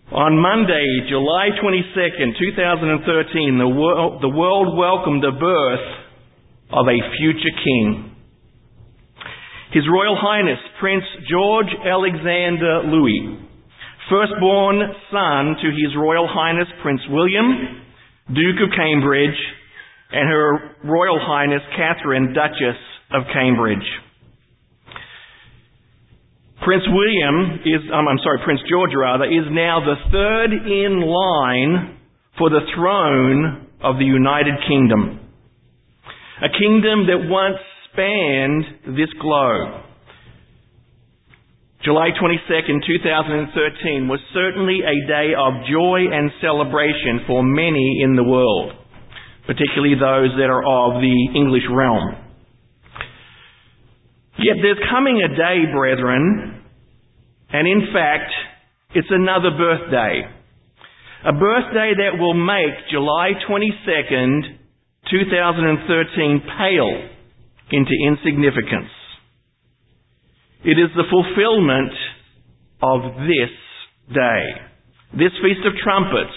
On Monday, July 22nd, 2013, the world welcomed the birth of a future king. His Royal Highness Prince George Alexander Louis, firstborn son to His Royal Highness Prince William, Duke of Cambridge, and Her Royal Highness Catherine, Duchess of Cambridge. Prince George is now the third in line for the throne of the United Kingdom. A kingdom that once spanned this globe. July 22nd, 2013 was certainly a day of joy and celebration for many in the world, particularly those that are of the English realm. Yet there's coming a day, brethren, and in fact, it's another birthday. A birthday that will make July 22nd, 2013 pale into insignificance. It is the fulfillment of this day, this Feast of Trumpets.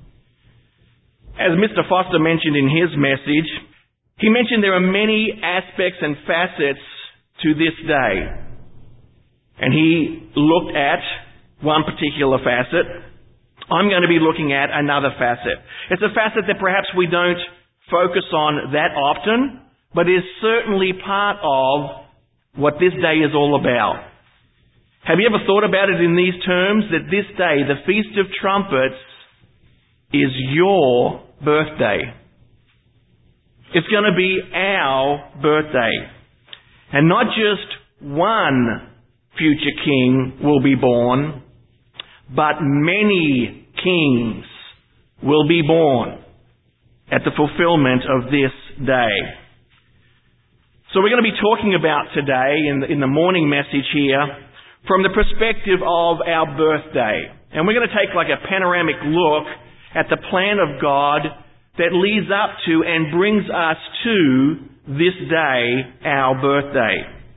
As Mr. Foster mentioned in his message, he mentioned there are many aspects and facets to this day. And he looked at one particular facet. I'm going to be looking at another facet. It's a facet that perhaps we don't focus on that often, but is certainly part of what this day is all about. Have you ever thought about it in these terms? That this day, the Feast of Trumpets, is your birthday. It's going to be our birthday. And not just one future king will be born, but many kings will be born at the fulfillment of this day. So we're going to be talking about today in the morning message here from the perspective of our birthday. And we're going to take like a panoramic look at the plan of God that leads up to and brings us to this day, our birthday.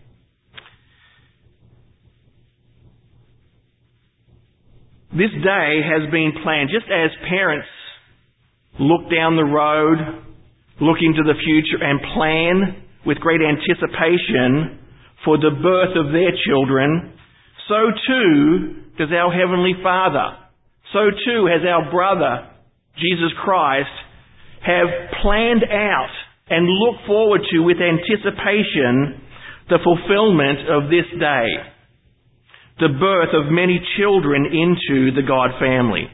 This day has been planned just as parents look down the road, look into the future and plan with great anticipation for the birth of their children. So too does our Heavenly Father. So too has our brother, Jesus Christ, have planned out and look forward to with anticipation the fulfillment of this day. The birth of many children into the God family.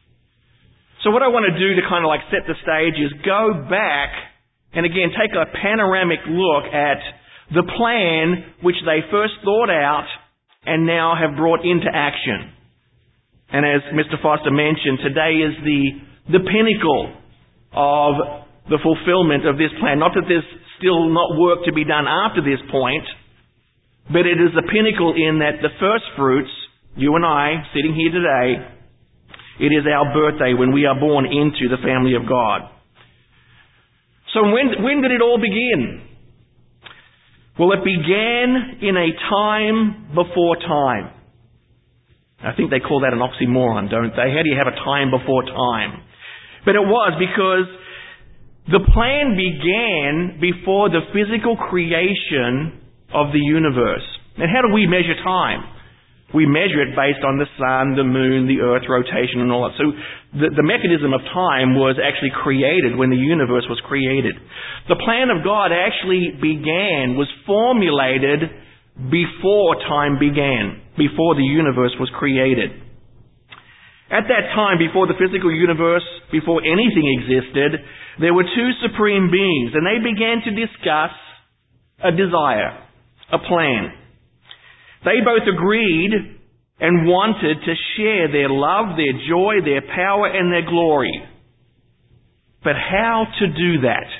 So what I want to do to kind of like set the stage is go back and again take a panoramic look at the plan which they first thought out and now have brought into action. And as Mr. Foster mentioned, today is the pinnacle of the fulfillment of this plan. Not that there's still not work to be done after this point, but it is the pinnacle in that the first fruits, you and I, sitting here today, it is our birthday when we are born into the family of God. So when did it all begin? Well, it began in a time before time. I think they call that an oxymoron, don't they? How do you have a time before time? But it was because the plan began before the physical creation of the universe. And how do we measure time? We measure it based on the sun, the moon, the earth rotation and all that. So the mechanism of time was actually created when the universe was created. The plan of God actually was formulated before time began, before the universe was created. At that time, before the physical universe, before anything existed, there were two supreme beings, and they began to discuss a desire, a plan. They both agreed and wanted to share their love, their joy, their power, and their glory. But how to do that?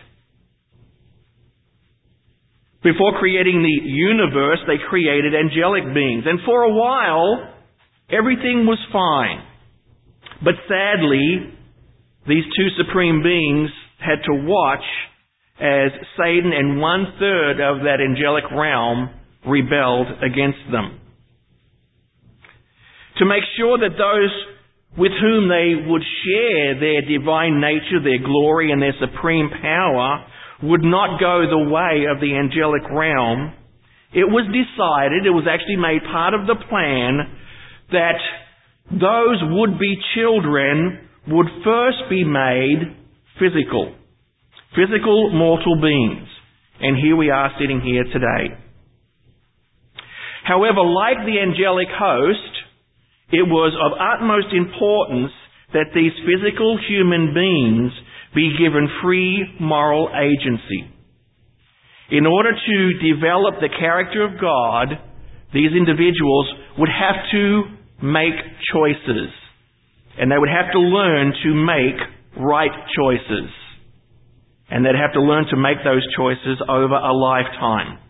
Before creating the universe, they created angelic beings. And for a while, everything was fine. But sadly, these two supreme beings had to watch as Satan and 1/3 of that angelic realm rebelled against them. To make sure that those with whom they would share their divine nature, their glory, and their supreme power, would not go the way of the angelic realm, it was decided, it was actually made part of the plan, that those would-be children would first be made physical mortal beings. And here we are sitting here today. However, like the angelic host, it was of utmost importance that these physical human beings be given free moral agency. In order to develop the character of God, these individuals would have to make choices. And they would have to learn to make right choices. And they'd have to learn to make those choices over a lifetime.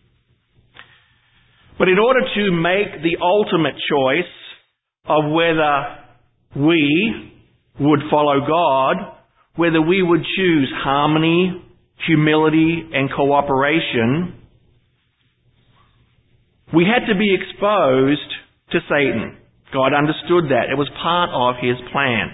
But in order to make the ultimate choice of whether we would follow God, whether we would choose harmony, humility, and cooperation, we had to be exposed to Satan. God understood that. It was part of His plan.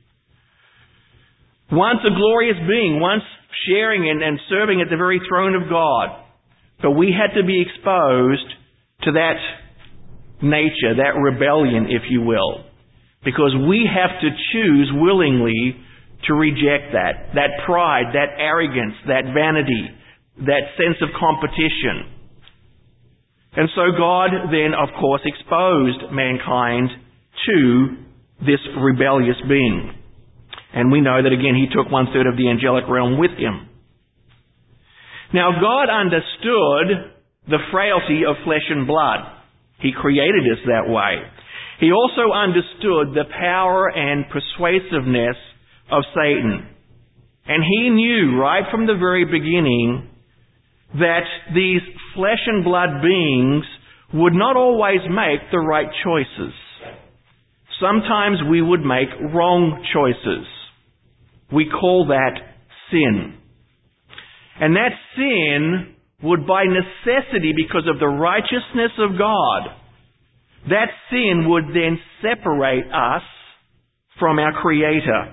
Once a glorious being, once sharing and serving at the very throne of God, but we had to be exposed to that nature, that rebellion, if you will, because we have to choose willingly to reject that pride, that arrogance, that vanity, that sense of competition. And so God then, of course, exposed mankind to this rebellious being. And we know that, again, He took 1/3 of the angelic realm with Him. Now, God understood the frailty of flesh and blood. He created us that way. He also understood the power and persuasiveness of Satan. And He knew right from the very beginning that these flesh and blood beings would not always make the right choices. Sometimes we would make wrong choices. We call that sin. And that sin would by necessity, because of the righteousness of God, that sin would then separate us from our Creator.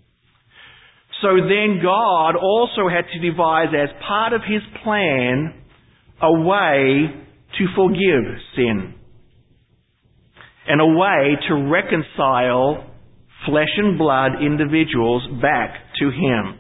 So then God also had to devise, as part of His plan, a way to forgive sin. And a way to reconcile flesh and blood individuals back to Him.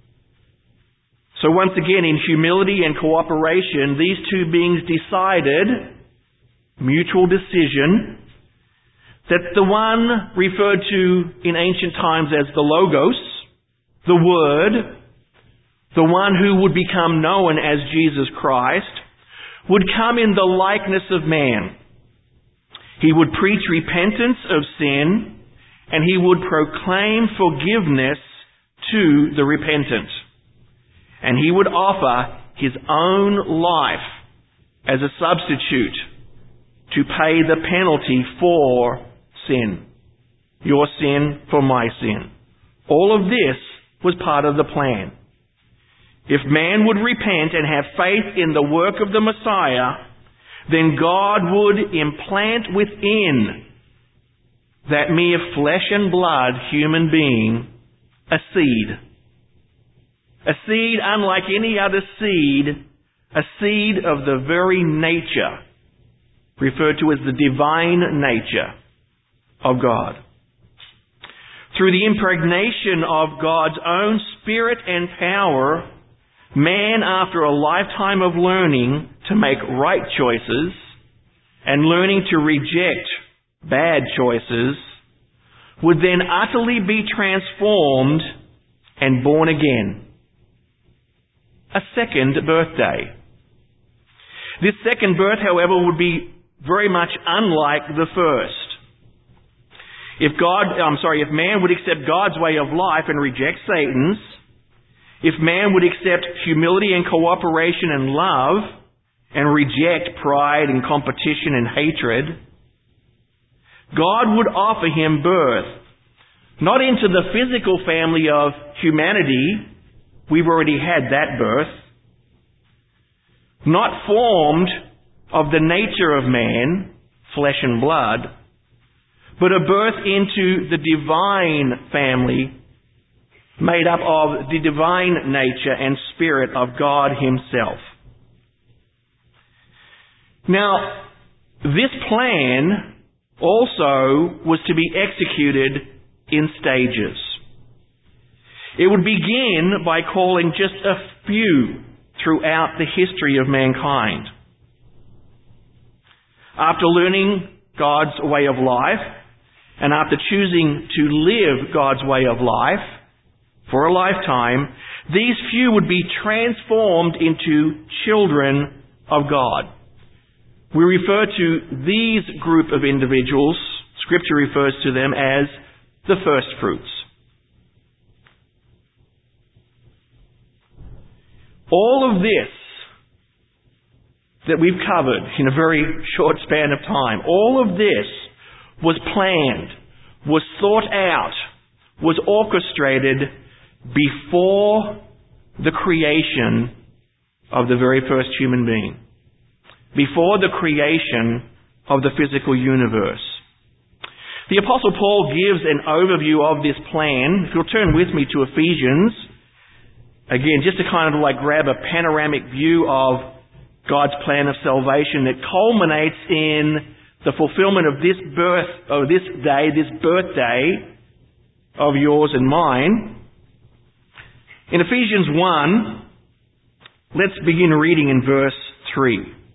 So once again, in humility and cooperation, these two beings decided, mutual decision, that the one referred to in ancient times as the Logos, the Word, the one who would become known as Jesus Christ, would come in the likeness of man. He would preach repentance of sin, and He would proclaim forgiveness to the repentant. And He would offer His own life as a substitute to pay the penalty for sin. Your sin for my sin. All of this was part of the plan. If man would repent and have faith in the work of the Messiah, then God would implant within that mere flesh and blood human being a seed. A seed unlike any other seed, a seed of the very nature, referred to as the divine nature of God. Through the impregnation of God's own Spirit and power, man, after a lifetime of learning to make right choices and learning to reject bad choices, would then utterly be transformed and born again. A second birthday. This second birth, however, would be very much unlike the first. If man would accept God's way of life and reject Satan's, if man would accept humility and cooperation and love and reject pride and competition and hatred, God would offer him birth, not into the physical family of humanity. We've already had that birth. Not formed of the nature of man, flesh and blood, but a birth into the divine family made up of the divine nature and spirit of God Himself. Now, this plan also was to be executed in stages. It would begin by calling just a few throughout the history of mankind. After learning God's way of life, and after choosing to live God's way of life for a lifetime, these few would be transformed into children of God. We refer to these group of individuals, Scripture refers to them as the first fruits. All of this that we've covered in a very short span of time, all of this was planned, was thought out, was orchestrated before the creation of the very first human being, before the creation of the physical universe. The Apostle Paul gives an overview of this plan. If you'll turn with me to Ephesians, again, just to kind of like grab a panoramic view of God's plan of salvation that culminates in the fulfillment of this birthday of yours and mine. In Ephesians 1, let's begin reading in verse 3.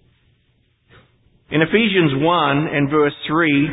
In Ephesians 1 and verse 3,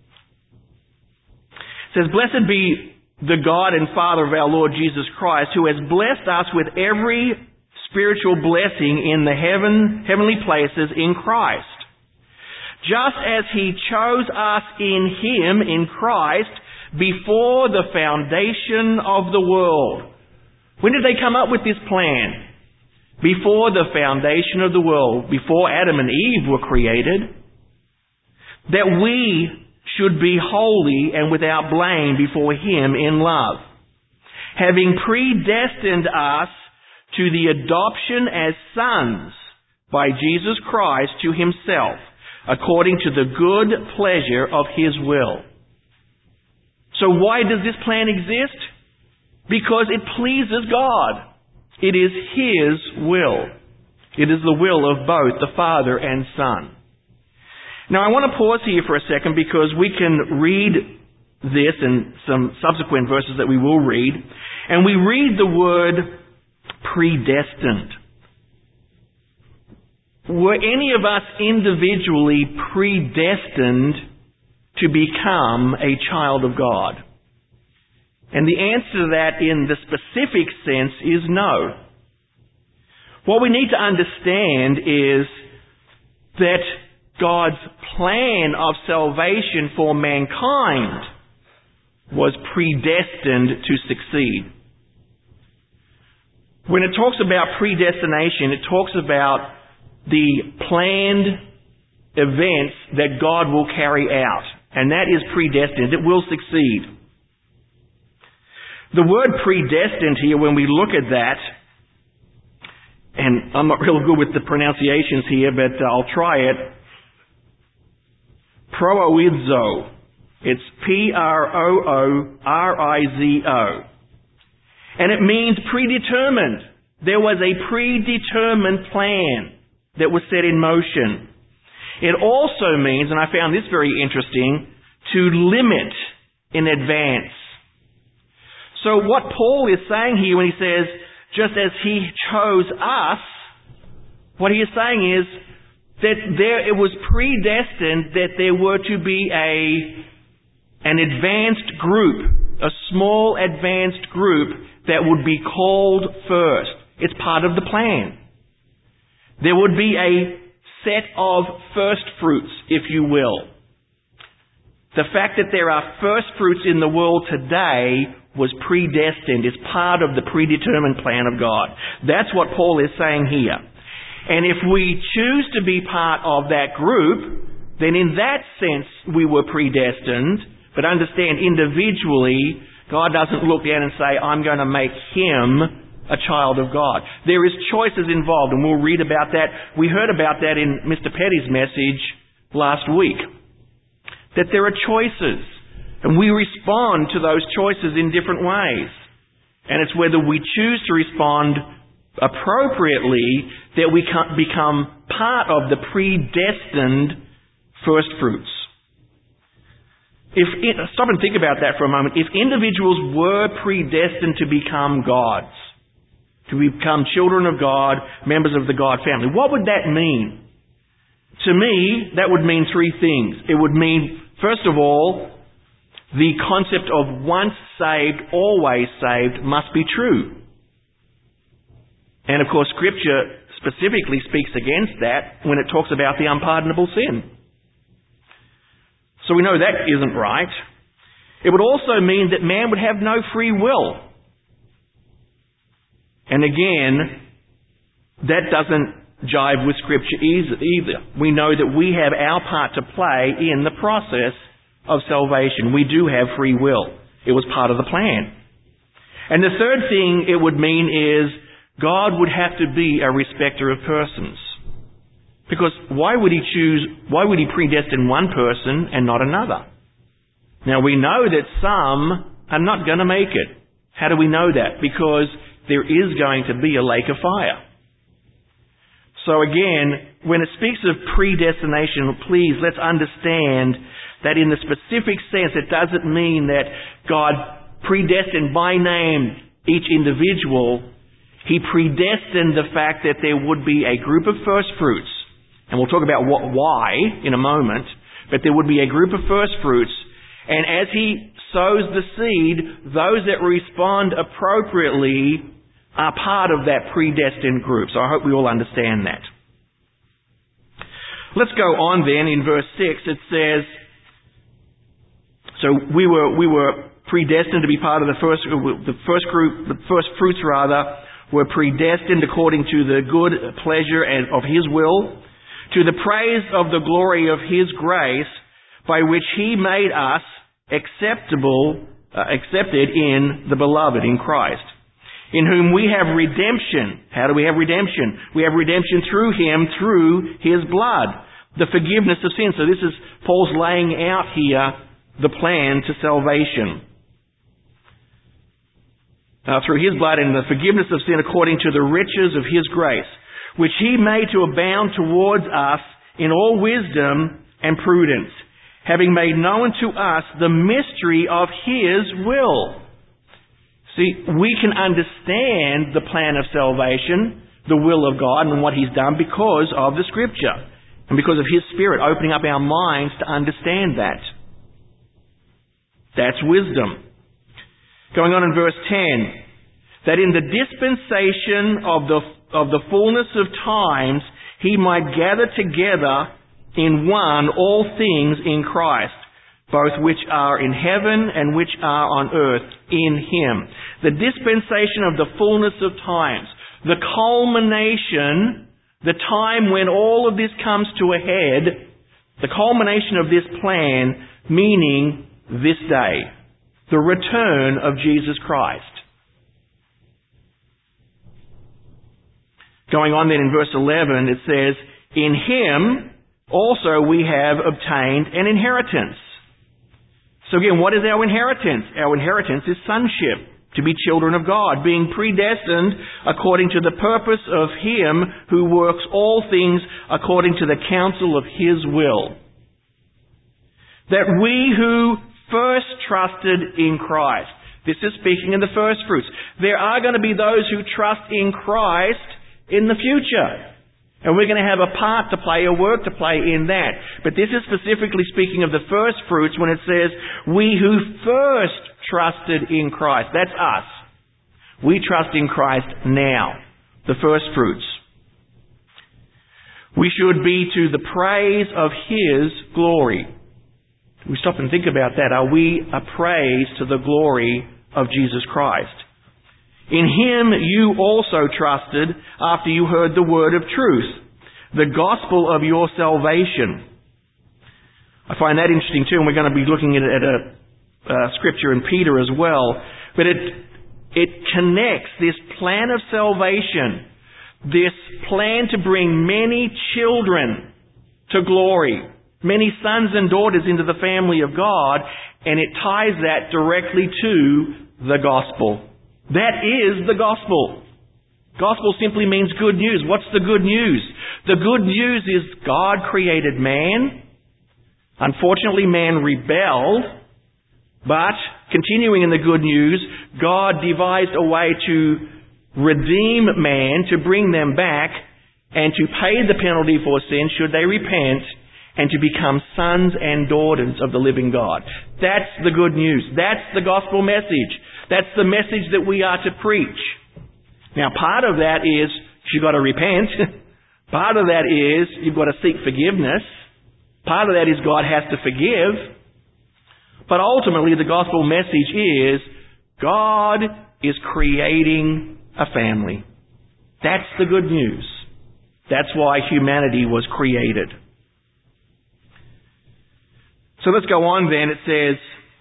it says, "Blessed be the God and Father of our Lord Jesus Christ, who has blessed us with every spiritual blessing in the heavenly places in Christ, just as He chose us in Him, in Christ, before the foundation of the world." When did they come up with this plan? Before the foundation of the world, before Adam and Eve were created, that we should be holy and without blame before Him in love, having predestined us to the adoption as sons by Jesus Christ to Himself, according to the good pleasure of His will. So why does this plan exist? Because it pleases God. It is His will. It is the will of both the Father and Son. Now I want to pause here for a second because we can read this and some subsequent verses that we will read, and we read the word predestined. Were any of us individually predestined to become a child of God? And the answer to that in the specific sense is no. What we need to understand is that God's plan of salvation for mankind was predestined to succeed. When it talks about predestination, it talks about the planned events that God will carry out. And that is predestined. It will succeed. The word predestined here, when we look at that, and I'm not real good with the pronunciations here, but I'll try it. Proorizo. It's Proorizo. And it means predetermined. There was a predetermined plan that was set in motion. It also means, and I found this very interesting, to limit in advance. So what Paul is saying here when he says, just as He chose us, what he is saying is that it was predestined that there were to be an advanced group, a small advanced group that would be called first. It's part of the plan. There would be a set of first fruits, if you will. The fact that there are first fruits in the world today was predestined. It's part of the predetermined plan of God. That's what Paul is saying here. And if we choose to be part of that group, then in that sense we were predestined. But understand, individually, God doesn't look down and say, I'm going to make him a child of God. There is choices involved, and we'll read about that. We heard about that in Mr. Petty's message last week. That there are choices. And we respond to those choices in different ways. And it's whether we choose to respond appropriately that we become part of the predestined first fruits. Stop and think about that for a moment. If individuals were predestined to become gods, to become children of God, members of the God family, what would that mean? To me, that would mean three things. It would mean, first of all, the concept of once saved, always saved must be true. And of course, Scripture specifically speaks against that when it talks about the unpardonable sin. So we know that isn't right. It would also mean that man would have no free will. And again, that doesn't jive with Scripture either. We know that we have our part to play in the process of salvation. We do have free will. It was part of the plan. And the third thing it would mean is God would have to be a respecter of persons. Because why would He predestine one person and not another? Now we know that some are not going to make it. How do we know that? Because there is going to be a lake of fire. So again, when it speaks of predestination, please let's understand that in the specific sense it doesn't mean that God predestined by name each individual. He predestined the fact that there would be a group of first fruits. And we'll talk about why in a moment. But there would be a group of first fruits. And as He sows the seed, those that respond appropriately are part of that predestined group. So I hope we all understand that. Let's go on then. In verse 6 it says, so we were predestined to be part of the first group, the first fruits were predestined according to the good pleasure of His will, to the praise of the glory of His grace, by which He made us accepted in the Beloved, in Christ, in whom we have redemption. How do we have redemption? We have redemption through Him, through His blood, the forgiveness of sin. So this is Paul's laying out here the plan to salvation. Through His blood and the forgiveness of sin according to the riches of His grace, which He made to abound towards us in all wisdom and prudence, having made known to us the mystery of His will. See, we can understand the plan of salvation, the will of God and what He's done because of the Scripture and because of His Spirit opening up our minds to understand that. That's wisdom. Going on in verse 10, that in the dispensation of the fullness of times He might gather together in one all things in Christ, both which are in heaven and which are on earth in Him. The dispensation of the fullness of times, the culmination, the time when all of this comes to a head, the culmination of this plan, meaning this day, the return of Jesus Christ. Going on then in verse 11, it says, in Him also we have obtained an inheritance. So again, what is our inheritance? Our inheritance is sonship, to be children of God, being predestined according to the purpose of Him who works all things according to the counsel of His will. That we who first trusted in Christ. This is speaking of the first fruits. There are going to be those who trust in Christ in the future. And we're going to have a part to play, a work to play in that. But this is specifically speaking of the first fruits when it says, we who first trusted in Christ. That's us. We trust in Christ now. The first fruits. We should be to the praise of His glory. We stop and think about that. Are we a praise to the glory of Jesus Christ? In Him you also trusted after you heard the word of truth, the gospel of your salvation. I find that interesting too, and we're going to be looking at a scripture in Peter as well. But it connects this plan of salvation, this plan to bring many children to glory, many sons and daughters into the family of God, and it ties that directly to the gospel. That is the gospel. Gospel simply means good news. What's the good news? The good news is God created man. Unfortunately, man rebelled. But, continuing in the good news, God devised a way to redeem man, to bring them back, and to pay the penalty for sin should they repent, and to become sons and daughters of the living God. That's the good news. That's the gospel message. That's the message that we are to preach. Now, part of that is you've got to repent. Part of that is you've got to seek forgiveness. Part of that is God has to forgive. But ultimately, the gospel message is God is creating a family. That's the good news. That's why humanity was created. So let's go on then. It says,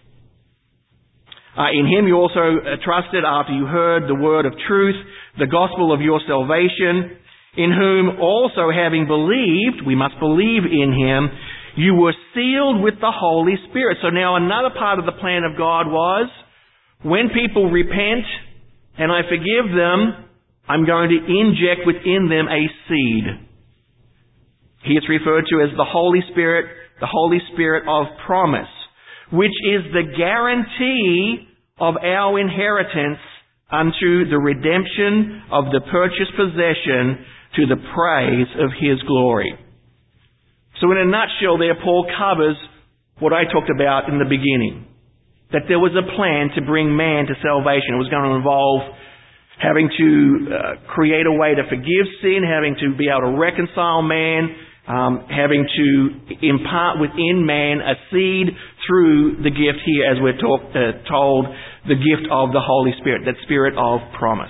in Him you also trusted after you heard the word of truth, the gospel of your salvation, in whom also having believed, we must believe in Him, you were sealed with the Holy Spirit. So now another part of the plan of God was, when people repent and I forgive them, I'm going to inject within them a seed. He is referred to as the Holy Spirit of promise, which is the guarantee of our inheritance unto the redemption of the purchased possession to the praise of His glory. So in a nutshell there, Paul covers what I talked about in the beginning. That there was a plan to bring man to salvation. It was going to involve having to create a way to forgive sin, having to be able to reconcile man, having to impart within man a seed through the gift here, as we're told, the gift of the Holy Spirit, that Spirit of promise.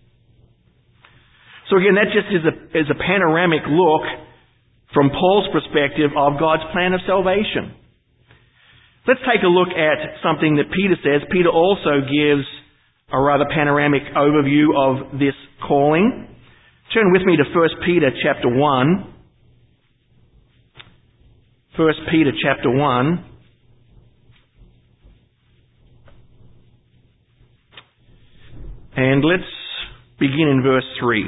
So again, that just is a panoramic look from Paul's perspective of God's plan of salvation. Let's take a look at something that Peter says. Peter also gives a rather panoramic overview of this calling. Turn with me to 1 Peter chapter 1. 1 Peter chapter 1. And let's begin in verse 3.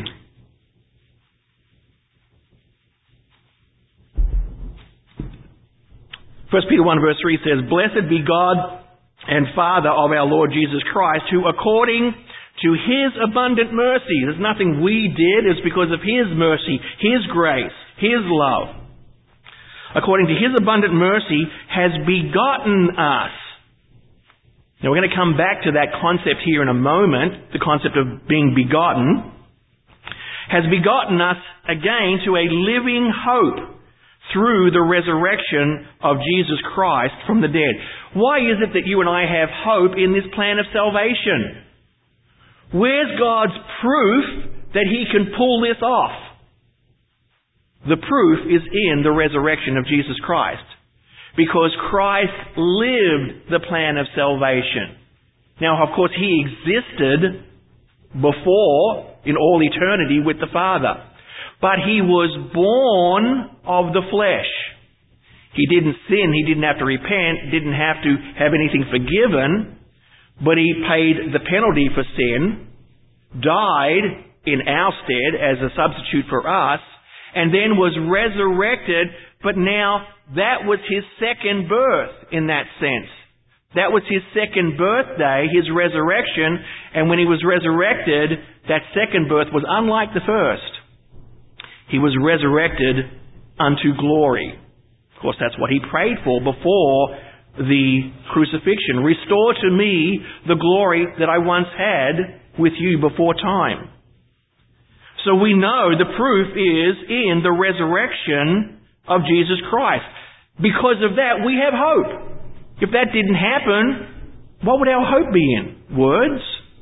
1 Peter 1 verse 3 says, Blessed be God and Father of our Lord Jesus Christ, who according to His abundant mercy, there's nothing we did, it's because of His mercy, His grace, His love, according to His abundant mercy, has begotten us. Now we're going to come back to that concept here in a moment, the concept of being begotten, has begotten us again to a living hope through the resurrection of Jesus Christ from the dead. Why is it that you and I have hope in this plan of salvation? Where's God's proof that He can pull this off? The proof is in the resurrection of Jesus Christ. Because Christ lived the plan of salvation. Now, of course, He existed before, in all eternity, with the Father. But He was born of the flesh. He didn't sin, He didn't have to repent, didn't have to have anything forgiven, but He paid the penalty for sin, died in our stead as a substitute for us, and then was resurrected, but now that was His second birth in that sense. That was His second birthday, His resurrection, and when He was resurrected, that second birth was unlike the first. He was resurrected unto glory. Of course, that's what He prayed for before the crucifixion. Restore to me the glory that I once had with you before time. So we know the proof is in the resurrection of Jesus Christ. Because of that, we have hope. If that didn't happen, what would our hope be in? Words?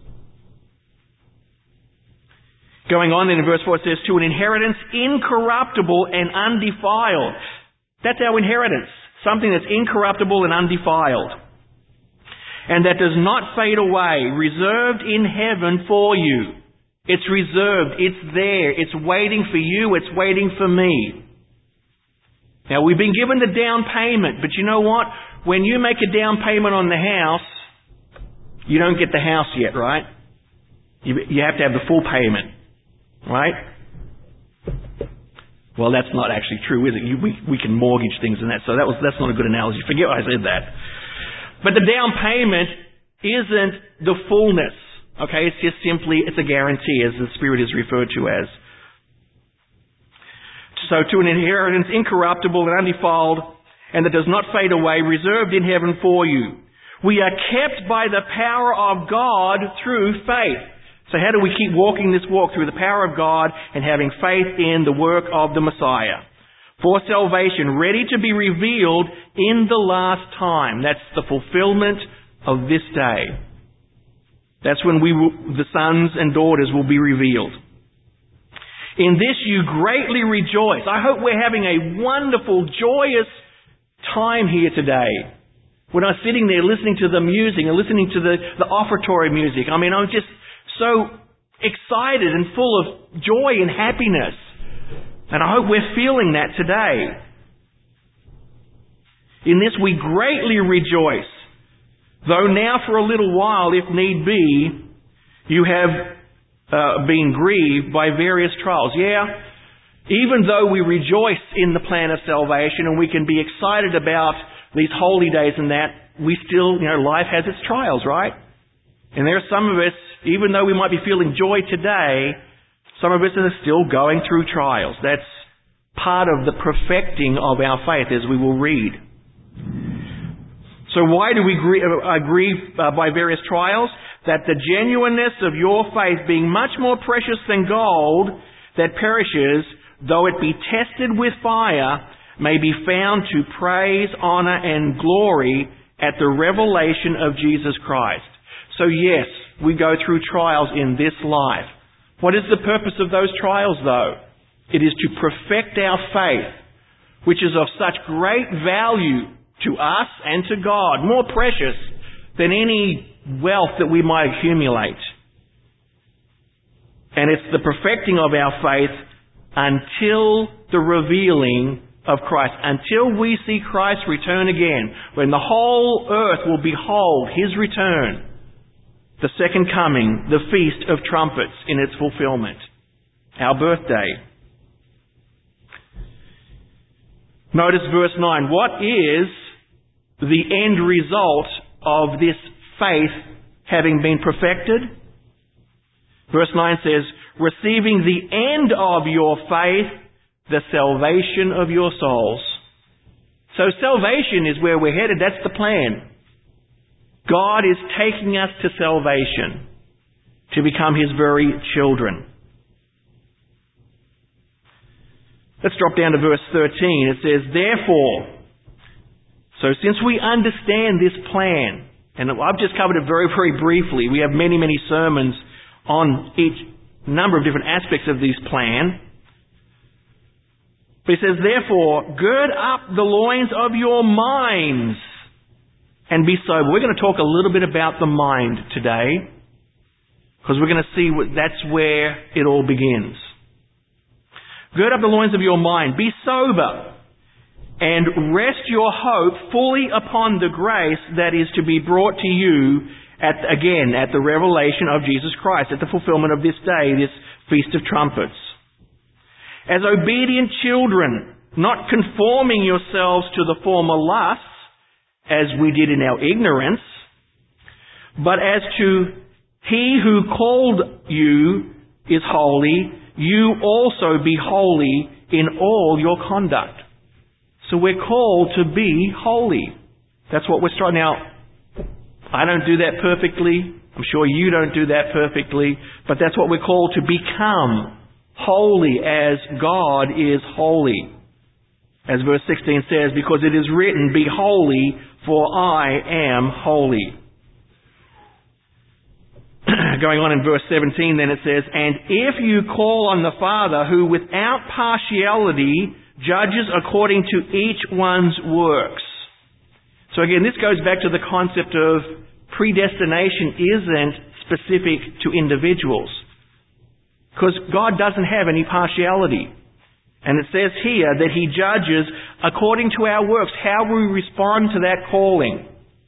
Going on then in verse 4 it says, to an inheritance incorruptible and undefiled. That's our inheritance. Something that's incorruptible and undefiled. And that does not fade away. Reserved in heaven for you. It's reserved. It's there. It's waiting for you. It's waiting for me. Now, we've been given the down payment, but you know what? When you make a down payment on the house, you don't get the house yet, right? You have to have the full payment, right? Well, that's not actually true, is it? We can mortgage things and that, so that's not a good analogy. Forget I said that. But the down payment isn't the fullness, okay? It's just simply, it's a guarantee, as the Spirit is referred to as. So to an inheritance incorruptible and undefiled, and that does not fade away, reserved in heaven for you. We are kept by the power of God through faith. So how do we keep walking this walk? Through the power of God and having faith in the work of the Messiah. For salvation, ready to be revealed in the last time. That's the fulfillment of this day. That's when the sons and daughters will be revealed. In this you greatly rejoice. I hope we're having a wonderful, joyous time here today. When I'm sitting there listening to the music and listening to the offertory music, I mean, I'm just so excited and full of joy and happiness. And I hope we're feeling that today. In this we greatly rejoice. Though now for a little while, if need be, you have being grieved by various trials. Yeah, even though we rejoice in the plan of salvation and we can be excited about these holy days and that, we still, life has its trials, right? And there are some of us, even though we might be feeling joy today, some of us are still going through trials. That's part of the perfecting of our faith, as we will read. So why do we grieve by various trials? That the genuineness of your faith, being much more precious than gold that perishes, though it be tested with fire, may be found to praise, honor, and glory at the revelation of Jesus Christ. So yes, we go through trials in this life. What is the purpose of those trials, though? It is to perfect our faith, which is of such great value to us and to God, more precious than any wealth that we might accumulate. And it's the perfecting of our faith until the revealing of Christ, until we see Christ return again, when the whole earth will behold His return, the second coming, the Feast of Trumpets in its fulfillment, our birthday. Notice verse 9. What is the end result of this faith having been perfected? Verse 9 says, receiving the end of your faith, the salvation of your souls. So salvation is where we're headed. That's the plan. God is taking us to salvation, to become His very children. Let's drop down to verse 13. It says, therefore, so since we understand this plan, and I've just covered it very, very briefly. We have many, many sermons on each number of different aspects of this plan. But he says, therefore, gird up the loins of your minds and be sober. We're going to talk a little bit about the mind today, because we're going to see that's where it all begins. Gird up the loins of your mind. Be sober. And rest your hope fully upon the grace that is to be brought to you at the revelation of Jesus Christ, at the fulfillment of this day, this Feast of Trumpets. As obedient children, not conforming yourselves to the former lusts, as we did in our ignorance, but as to He who called you is holy, you also be holy in all your conduct. So we're called to be holy. That's what we're striving. Now, I don't do that perfectly. I'm sure you don't do that perfectly. But that's what we're called, to become holy as God is holy. As verse 16 says, because it is written, be holy, for I am holy. Going on in verse 17, then it says, and if you call on the Father, who without partiality judges according to each one's works. So again, this goes back to the concept of predestination isn't specific to individuals, because God doesn't have any partiality. And it says here that He judges according to our works, how we respond to that calling.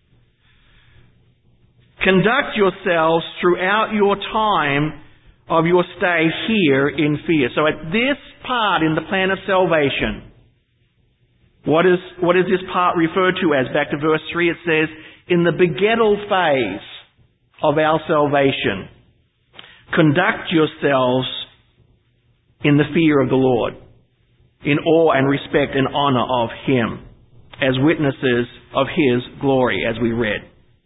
Conduct yourselves throughout your time of your stay here in fear. So at this part in the plan of salvation, what is this part referred to as? Back to verse 3, it says, in the begettal phase of our salvation, conduct yourselves in the fear of the Lord, in awe and respect and honour of Him, as witnesses of His glory, as we read.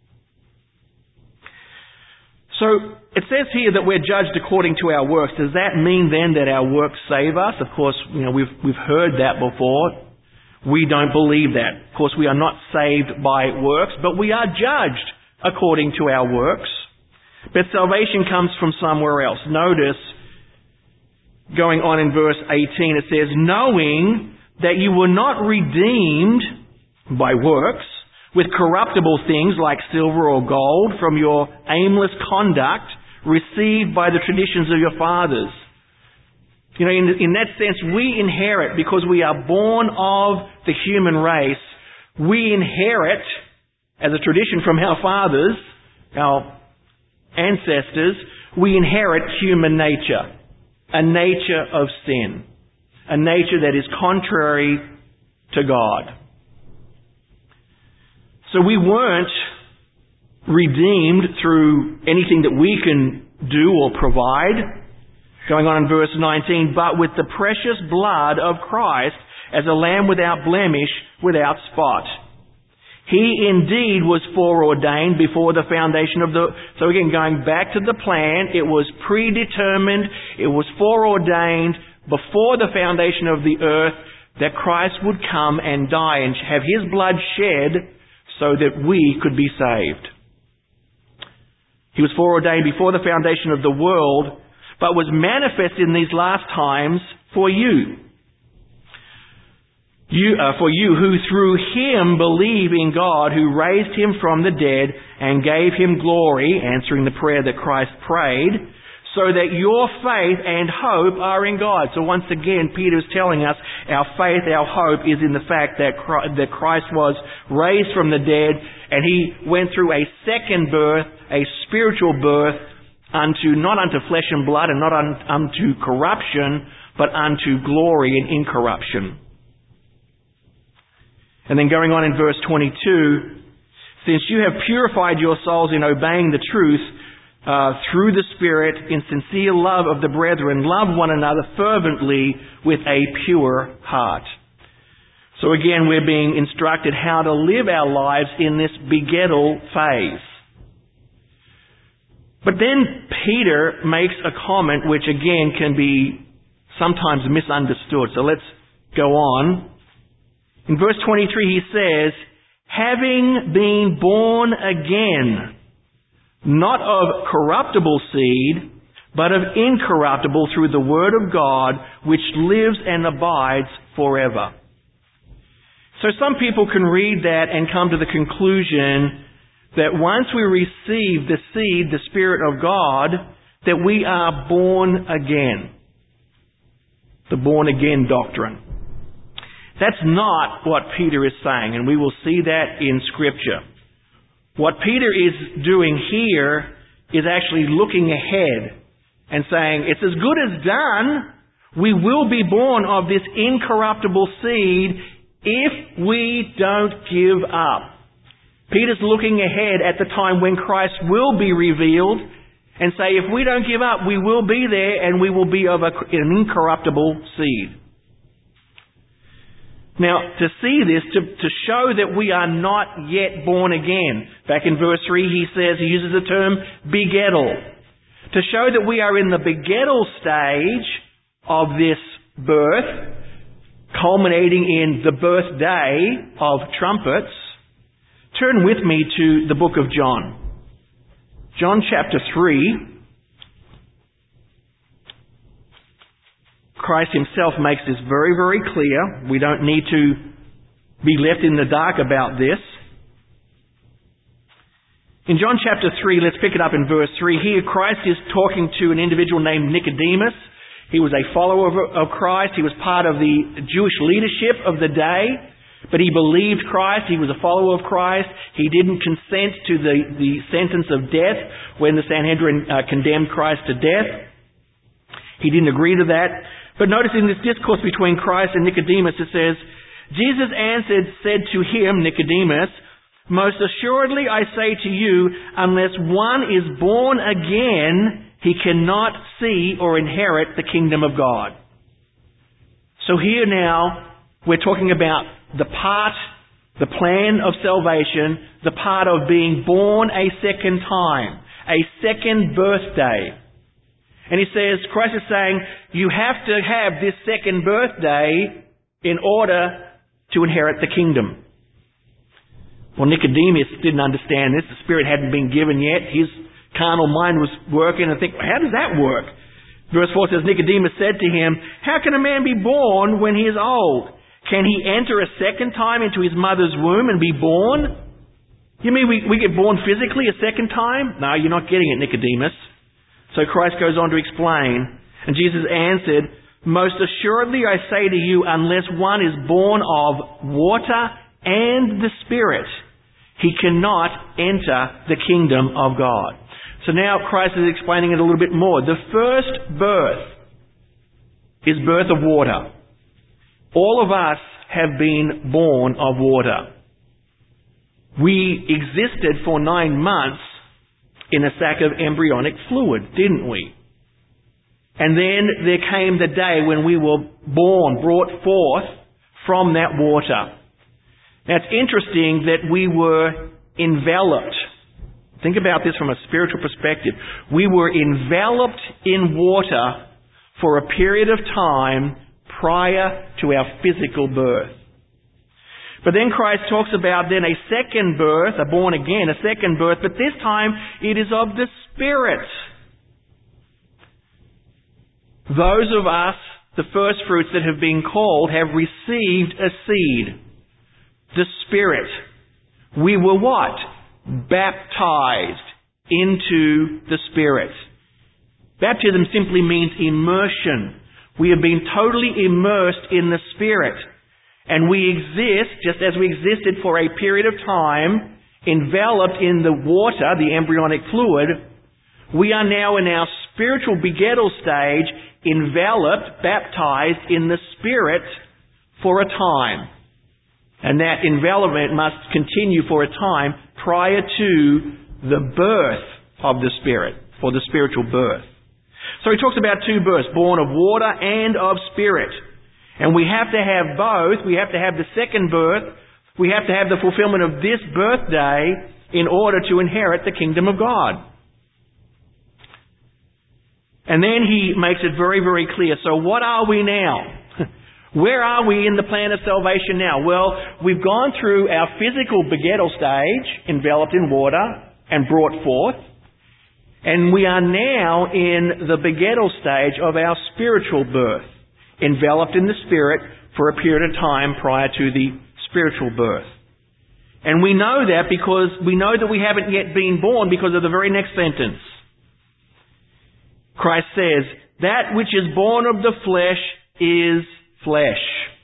So, it says here that we're judged according to our works. Does that mean then that our works save us? Of course, we've heard that before. We don't believe that. Of course, we are not saved by works, but we are judged according to our works. But salvation comes from somewhere else. Notice, going on in verse 18, it says, knowing that you were not redeemed by works with corruptible things like silver or gold from your aimless conduct received by the traditions of your fathers. In that sense, we inherit, because we are born of the human race, we inherit, as a tradition from our fathers, our ancestors, we inherit human nature, a nature of sin, a nature that is contrary to God. So we weren't redeemed through anything that we can do or provide. Going on in verse 19, but with the precious blood of Christ as a lamb without blemish, without spot. He indeed was foreordained before the foundation of the... So again, going back to the plan, it was predetermined, it was foreordained before the foundation of the earth that Christ would come and die and have His blood shed so that we could be saved. He was foreordained before the foundation of the world, but was manifest in these last times for you. For you who through Him believe in God, who raised Him from the dead and gave Him glory, answering the prayer that Christ prayed, so that your faith and hope are in God. So once again, Peter is telling us our faith, our hope is in the fact that Christ was raised from the dead and He went through a second birth, a spiritual birth, not unto flesh and blood and not unto corruption, but unto glory and incorruption. And then going on in verse 22, since you have purified your souls in obeying the truth through the Spirit in sincere love of the brethren, love one another fervently with a pure heart. So again, we're being instructed how to live our lives in this begettal phase. But then Peter makes a comment which again can be sometimes misunderstood. So let's go on. In verse 23 he says, having been born again, not of corruptible seed, but of incorruptible through the Word of God, which lives and abides forever. So some people can read that and come to the conclusion that once we receive the seed, the Spirit of God, that we are born again. The born again doctrine. That's not what Peter is saying, and we will see that in Scripture. What Peter is doing here is actually looking ahead and saying, it's as good as done. We will be born of this incorruptible seed if we don't give up. Peter's looking ahead at the time when Christ will be revealed and say, if we don't give up, we will be there and we will be of an incorruptible seed. Now, to see this, to show that we are not yet born again, back in verse 3 he uses the term begettal. To show that we are in the begettal stage of this birth, culminating in the birthday of trumpets, turn with me to the book of John. John chapter 3. Christ Himself makes this very, very clear. We don't need to be left in the dark about this. In John chapter 3, let's pick it up in verse 3. Here Christ is talking to an individual named Nicodemus. He was a follower of Christ. He was part of the Jewish leadership of the day. But he believed Christ. He was a follower of Christ. He didn't consent to the sentence of death when the Sanhedrin condemned Christ to death. He didn't agree to that. But notice in this discourse between Christ and Nicodemus, it says, Jesus answered, said to him, Nicodemus, most assuredly I say to you, unless one is born again, he cannot see or inherit the kingdom of God. So here now, we're talking about the plan of salvation, the part of being born a second time, a second birthday. And he says, Christ is saying, you have to have this second birthday in order to inherit the kingdom. Well, Nicodemus didn't understand this. The Spirit hadn't been given yet. His carnal mind was working and think, how does that work? Verse 4 says, Nicodemus said to him, how can a man be born when he is old? Can he enter a second time into his mother's womb and be born? You mean we get born physically a second time? No, you're not getting it, Nicodemus. So Christ goes on to explain, and Jesus answered, most assuredly I say to you, unless one is born of water and the Spirit, he cannot enter the kingdom of God. So now Christ is explaining it a little bit more. The first birth is birth of water. All of us have been born of water. We existed for 9 months in a sack of embryonic fluid, didn't we? And then there came the day when we were born, brought forth from that water. Now it's interesting that we were enveloped. Think about this from a spiritual perspective. We were enveloped in water for a period of time prior to our physical birth. But then Christ talks about then a second birth, a born again, a second birth, but this time it is of the Spirit. Those of us, the first fruits that have been called, have received a seed, the Spirit. We were what? Baptized into the Spirit. Baptism simply means immersion. We have been totally immersed in the Spirit. And we exist, just as we existed for a period of time, enveloped in the water, the embryonic fluid, we are now in our spiritual begettal stage, enveloped, baptized in the Spirit for a time. And that envelopment must continue for a time prior to the birth of the Spirit, or the spiritual birth. So he talks about 2 births, born of water and of Spirit. And we have to have both. We have to have the second birth. We have to have the fulfillment of this birthday in order to inherit the kingdom of God. And then he makes it very, very clear. So what are we now? Where are we in the plan of salvation now? Well, we've gone through our physical begettal stage, enveloped in water and brought forth. And we are now in the begettal stage of our spiritual birth, enveloped in the Spirit for a period of time prior to the spiritual birth. And we know that because we know that we haven't yet been born because of the very next sentence. Christ says, that which is born of the flesh is flesh.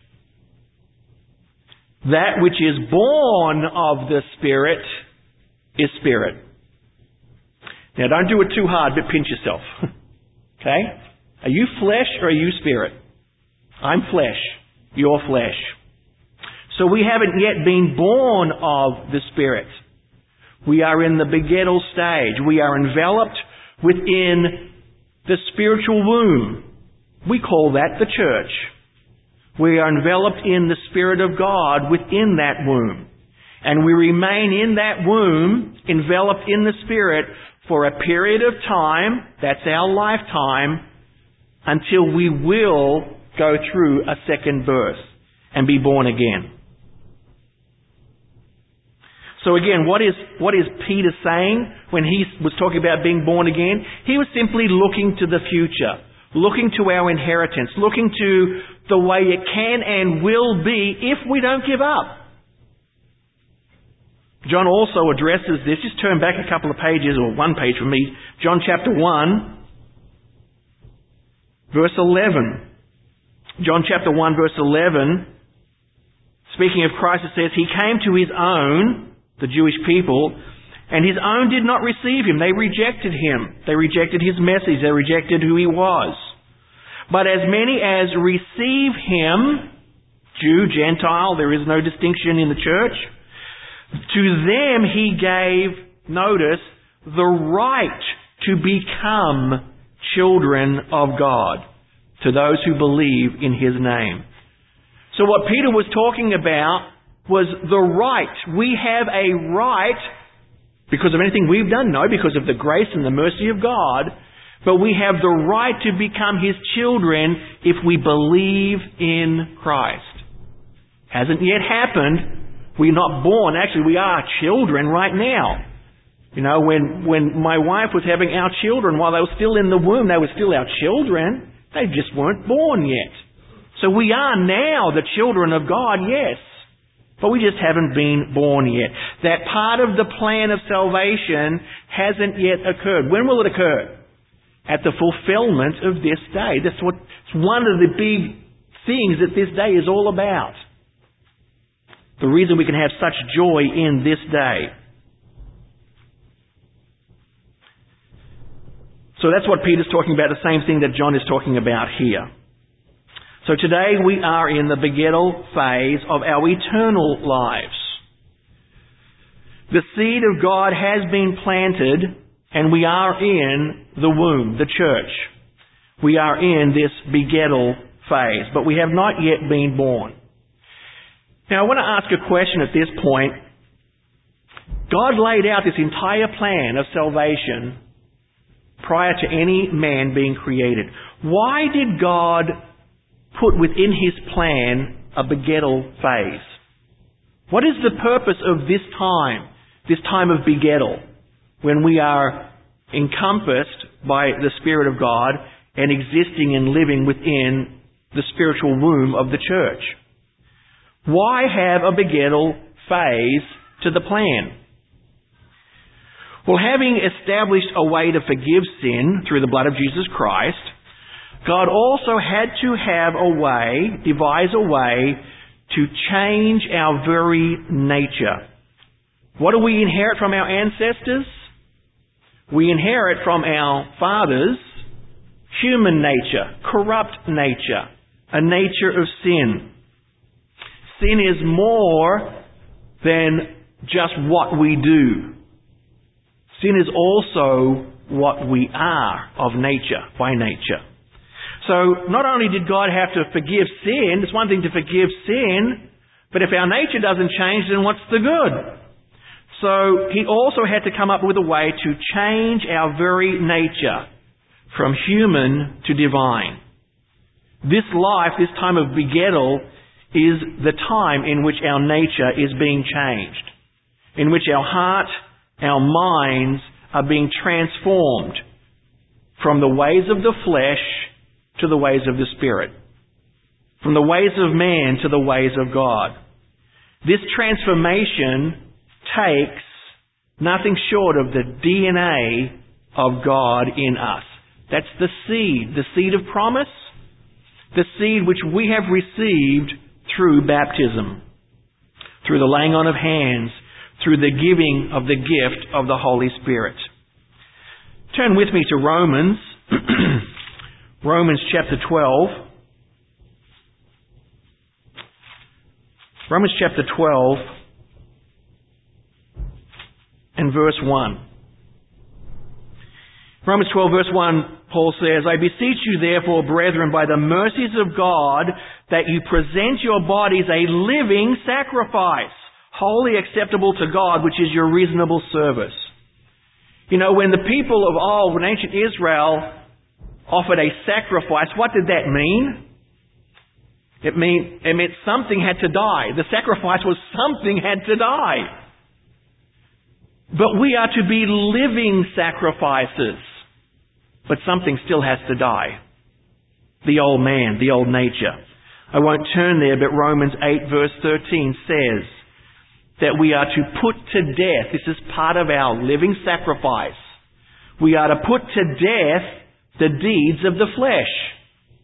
That which is born of the Spirit is spirit. Now don't do it too hard, but pinch yourself. Okay? Are you flesh or are you spirit? I'm flesh. You're flesh. So we haven't yet been born of the Spirit. We are in the begettal stage. We are enveloped within the spiritual womb. We call that the church. We are enveloped in the Spirit of God within that womb. And we remain in that womb, enveloped in the Spirit, for a period of time, that's our lifetime, until we will go through a second birth and be born again. So again, what is Peter saying when he was talking about being born again? He was simply looking to the future, looking to our inheritance, looking to the way it can and will be if we don't give up. John also addresses this. Just turn back a couple of pages, or one page from me. John chapter 1, Verse 11. John chapter 1 verse 11. Speaking of Christ, it says, He came to His own, the Jewish people, and His own did not receive Him. They rejected Him. They rejected His message. They rejected who He was. But as many as receive Him, Jew, Gentile, there is no distinction in the church, to them He gave, notice, the right to become children of God, to those who believe in His name. So what Peter was talking about was the right. We have a right, because of anything we've done? No, because of the grace and the mercy of God. But we have the right to become His children if we believe in Christ. Hasn't yet happened. We're not born. Actually, we are children right now. You know, when my wife was having our children, while they were still in the womb, they were still our children. They just weren't born yet. So we are now the children of God, yes. But we just haven't been born yet. That part of the plan of salvation hasn't yet occurred. When will it occur? At the fulfillment of this day. It's one of the big things that this day is all about. The reason we can have such joy in this day. So that's what Peter's talking about, the same thing that John is talking about here. So today we are in the begettal phase of our eternal lives. The seed of God has been planted, and we are in the womb, the church. We are in this begettal phase, but we have not yet been born. Now I want to ask a question at this point. God laid out this entire plan of salvation prior to any man being created. Why did God put within His plan a begettal phase? What is the purpose of this time of begettal, when we are encompassed by the Spirit of God and existing and living within the spiritual womb of the church? Why have a begettal phase to the plan? Well, having established a way to forgive sin through the blood of Jesus Christ, God also had to devise a way to change our very nature. What do we inherit from our ancestors? We inherit from our fathers human nature, corrupt nature, a nature of sin. Sin is more than just what we do. Sin is also what we are of nature, by nature. So not only did God have to forgive sin, it's one thing to forgive sin, but if our nature doesn't change, then what's the good? So He also had to come up with a way to change our very nature from human to divine. This life, this time of begettal, is the time in which our nature is being changed, in which our heart, our minds are being transformed from the ways of the flesh to the ways of the Spirit, from the ways of man to the ways of God. This transformation takes nothing short of the DNA of God in us. That's the seed of promise, the seed which we have received through baptism, through the laying on of hands, through the giving of the gift of the Holy Spirit. Turn with me to Romans, Romans chapter 12. Romans chapter 12 and verse 1. Romans 12 verse 1, Paul says, I beseech you therefore, brethren, by the mercies of God, that you present your bodies a living sacrifice, wholly acceptable to God, which is your reasonable service. You know, when the people of old, when ancient Israel offered a sacrifice, what did that mean? It meant something had to die. The sacrifice was something had to die. But we are to be living sacrifices. But something still has to die. The old man, the old nature. I won't turn there, but Romans 8 verse 13 says that we are to put to death. This is part of our living sacrifice. We are to put to death the deeds of the flesh.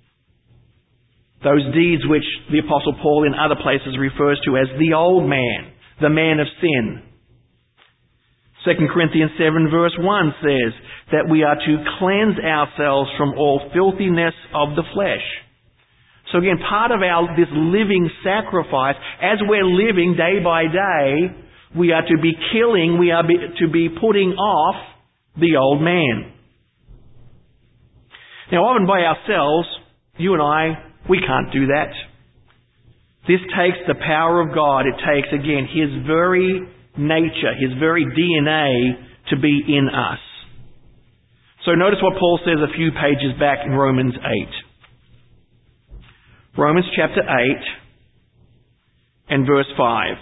Those deeds which the Apostle Paul in other places refers to as the old man, the man of sin. 2 Corinthians 7 verse 1 says that we are to cleanse ourselves from all filthiness of the flesh. So again, part of this living sacrifice, as we're living day by day, we are to be killing, we are to be putting off the old man. Now, often by ourselves, you and I, we can't do that. This takes the power of God. It takes, again, His very nature, His very DNA to be in us. So notice what Paul says a few pages back in Romans 8. Romans chapter 8 and verse 5.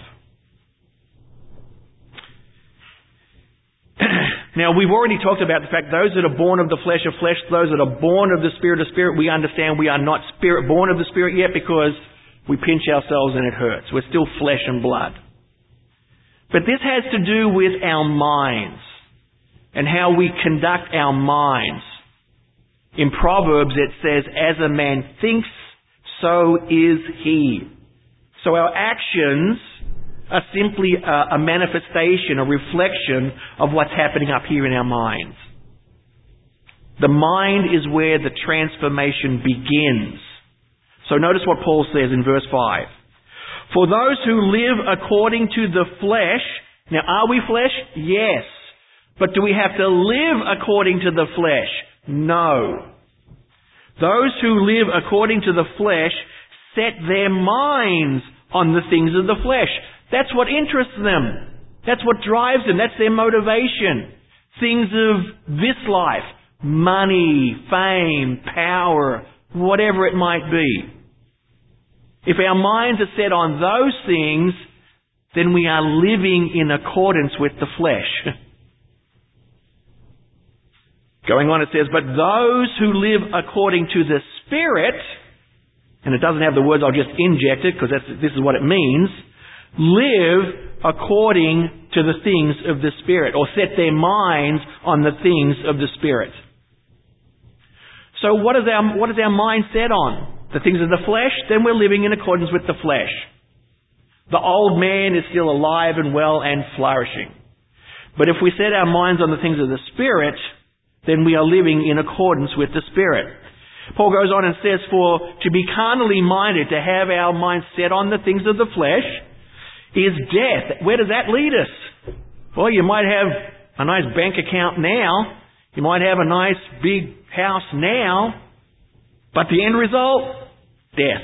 Now, we've already talked about the fact those that are born of the flesh are flesh, those that are born of the Spirit are spirit. We understand we are not born of the Spirit yet because we pinch ourselves and it hurts. We're still flesh and blood. But this has to do with our minds and how we conduct our minds. In Proverbs it says, as a man thinks, so is he. So our actions are simply a manifestation, a reflection of what's happening up here in our minds. The mind is where the transformation begins. So notice what Paul says in verse 5. For those who live according to the flesh, now are we flesh? Yes. But do we have to live according to the flesh? No. Those who live according to the flesh set their minds on the things of the flesh. That's what interests them. That's what drives them. That's their motivation. Things of this life. Money, fame, power, whatever it might be. If our minds are set on those things, then we are living in accordance with the flesh. Going on it says, but those who live according to the Spirit, and it doesn't have the words, I'll just inject it because this is what it means, live according to the things of the Spirit, or set their minds on the things of the Spirit. So what is our mind set on? The things of the flesh? Then we're living in accordance with the flesh. The old man is still alive and well and flourishing. But if we set our minds on the things of the Spirit, then we are living in accordance with the Spirit. Paul goes on and says, for to be carnally minded, to have our minds set on the things of the flesh, is death. Where does that lead us? Well, you might have a nice bank account now. You might have a nice big house now. But the end result? Death.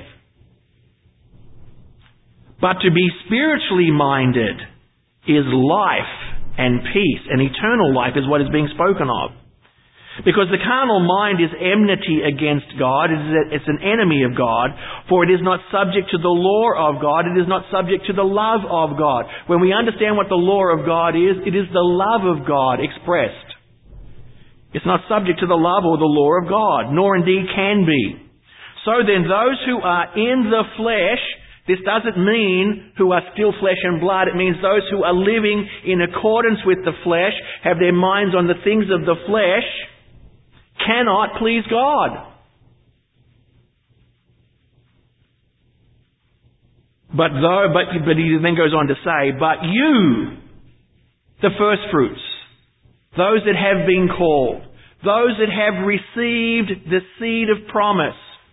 But to be spiritually minded is life and peace. And eternal life is what is being spoken of. Because the carnal mind is enmity against God. It's an enemy of God. For it is not subject to the law of God. It is not subject to the love of God. When we understand what the law of God is, it is the love of God expressed. It's not subject to the love or the law of God, nor indeed can be. So then those who are in the flesh, this doesn't mean who are still flesh and blood. It means those who are living in accordance with the flesh, have their minds on the things of the flesh, cannot please God. But he then goes on to say, but you, the first fruits, those that have been called, those that have received the seed of promise,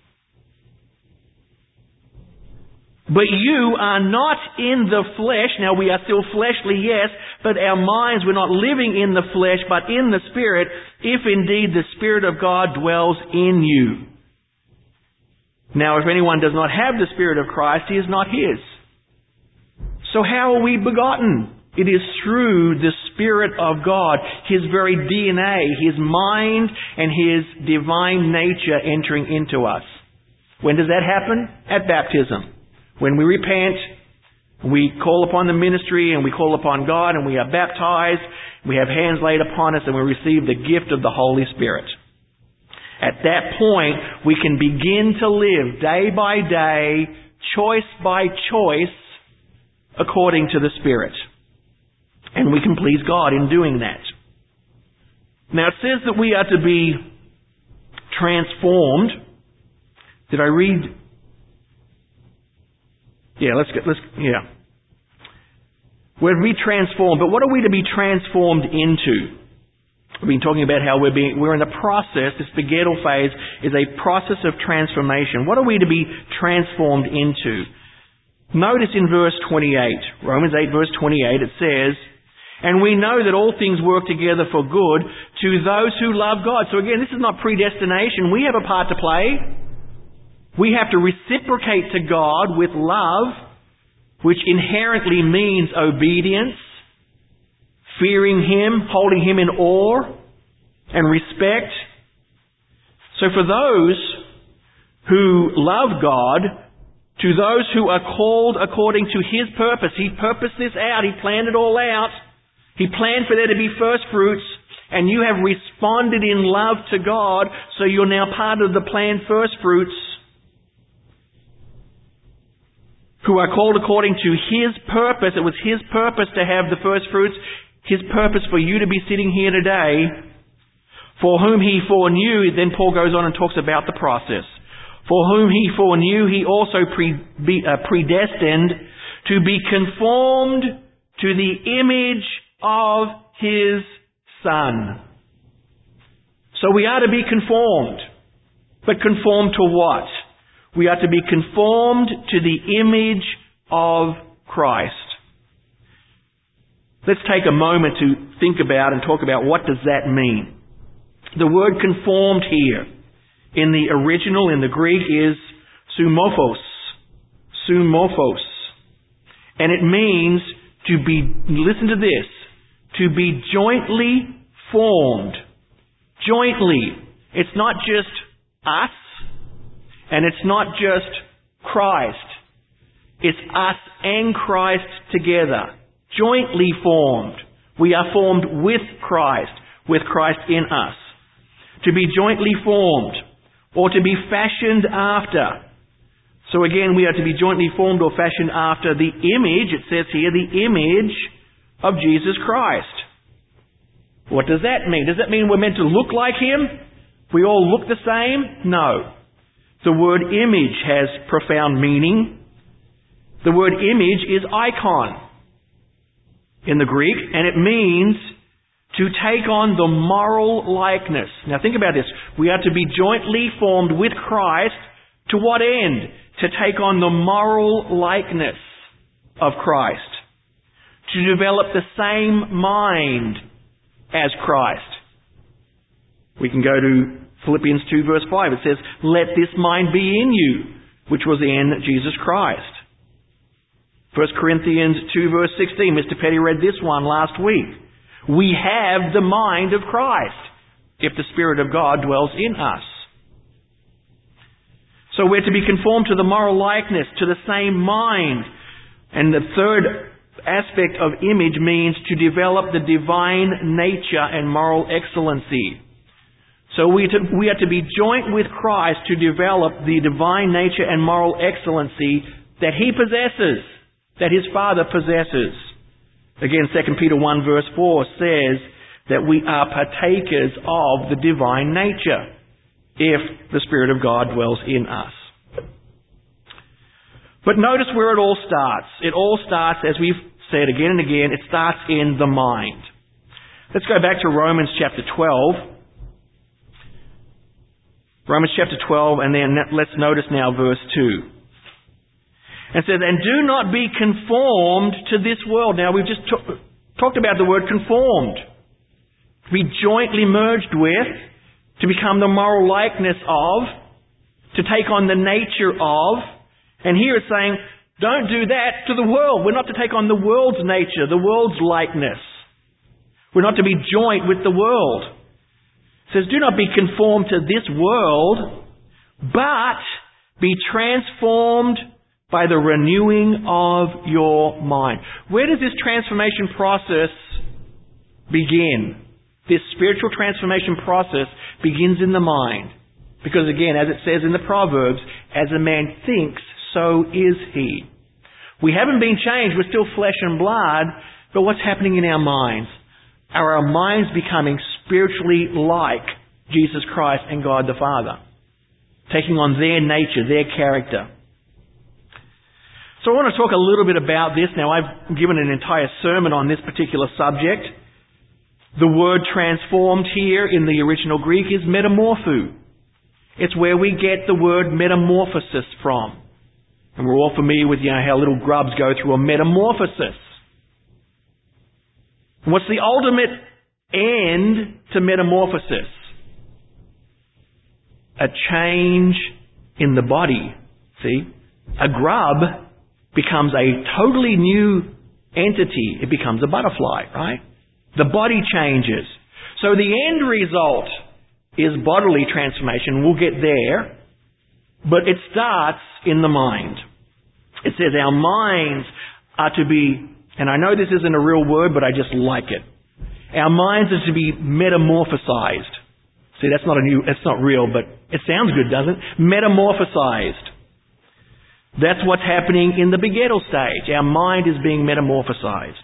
but you are not in the flesh. Now we are still fleshly, yes, but our minds, we're not living in the flesh, but in the Spirit, if indeed the Spirit of God dwells in you. Now if anyone does not have the Spirit of Christ, he is not his. So how are we begotten? It is through the Spirit of God, His very DNA, His mind and His divine nature entering into us. When does that happen? At baptism. When we repent, we call upon the ministry and we call upon God and we are baptized, we have hands laid upon us and we receive the gift of the Holy Spirit. At that point, we can begin to live day by day, choice by choice, according to the Spirit. And we can please God in doing that. Now it says that we are to be transformed. Did I read We're to be transformed, but what are we to be transformed into? We've been talking about how we're in the process. This begettal phase is a process of transformation. What are we to be transformed into? Notice in verse 28, Romans 8 verse 28, it says, "And we know that all things work together for good to those who love God." So again, this is not predestination. We have a part to play. We have to reciprocate to God with love, which inherently means obedience, fearing Him, holding Him in awe and respect. So for those who love God, to those who are called according to His purpose, He purposed this out, He planned it all out. He planned for there to be first fruits, and you have responded in love to God, so you're now part of the planned first fruits. Who are called according to His purpose. It was His purpose to have the first fruits. His purpose for you to be sitting here today. For whom He foreknew, then Paul goes on and talks about the process. For whom He foreknew, He also predestined to be conformed to the image of His Son. So we are to be conformed. But conformed to what? We are to be conformed to the image of Christ. Let's take a moment to think about and talk about what does that mean. The word conformed here in the original, in the Greek, is sumorphos. Sumorphos. And it means to be, listen to this, to be jointly formed. Jointly. It's not just us. And it's not just Christ. It's us and Christ together. Jointly formed. We are formed with Christ in us. To be jointly formed. Or to be fashioned after. So again, we are to be jointly formed or fashioned after the image, it says here, the image of Jesus Christ. What does that mean? Does that mean we're meant to look like Him? We all look the same? No. The word image has profound meaning. The word image is icon in the Greek, and it means to take on the moral likeness. Now think about this. We are to be jointly formed with Christ. To what end? To take on the moral likeness of Christ. To develop the same mind as Christ. We can go to Philippians 2 verse 5. It says, "Let this mind be in you, which was in Jesus Christ." 1 Corinthians 2 verse 16. Mr. Petty read this one last week. We have the mind of Christ, if the Spirit of God dwells in us. So we're to be conformed to the moral likeness, to the same mind. And the third aspect of image means to develop the divine nature and moral excellency. So we are to be joint with Christ to develop the divine nature and moral excellency that He possesses, that His Father possesses. Again, 2 Peter 1 verse 4 says that we are partakers of the divine nature if the Spirit of God dwells in us. But notice where it all starts. It all starts, as we've said again and again, it starts in the mind. Let's go back to Romans chapter 12. Romans chapter 12, and then let's notice now verse 2. It says, "And do not be conformed to this world." Now we've just talked about the word conformed. To be jointly merged with, to become the moral likeness of, to take on the nature of. And here it's saying, don't do that to the world. We're not to take on the world's nature, the world's likeness. We're not to be joint with the world. It says, do not be conformed to this world, but be transformed by the renewing of your mind. Where does this transformation process begin? This spiritual transformation process begins in the mind. Because again, as it says in the Proverbs, as a man thinks, so is he. We haven't been changed, we're still flesh and blood, but what's happening in our minds? Are our minds becoming spiritually like Jesus Christ and God the Father? Taking on their nature, their character. So I want to talk a little bit about this. Now, I've given an entire sermon on this particular subject. The word transformed here in the original Greek is metamorpho. It's where we get the word metamorphosis from. And we're all familiar with, how little grubs go through a metamorphosis. What's the ultimate end to metamorphosis? A change in the body. See? A grub becomes a totally new entity. It becomes a butterfly, right? The body changes. So the end result is bodily transformation. We'll get there. But it starts in the mind. It says our minds are to be, and I know this isn't a real word, but I just like it. Our minds are to be metamorphosized. See, that's not real, but it sounds good, doesn't it? Metamorphosized. That's what's happening in the begettal stage. Our mind is being metamorphosized.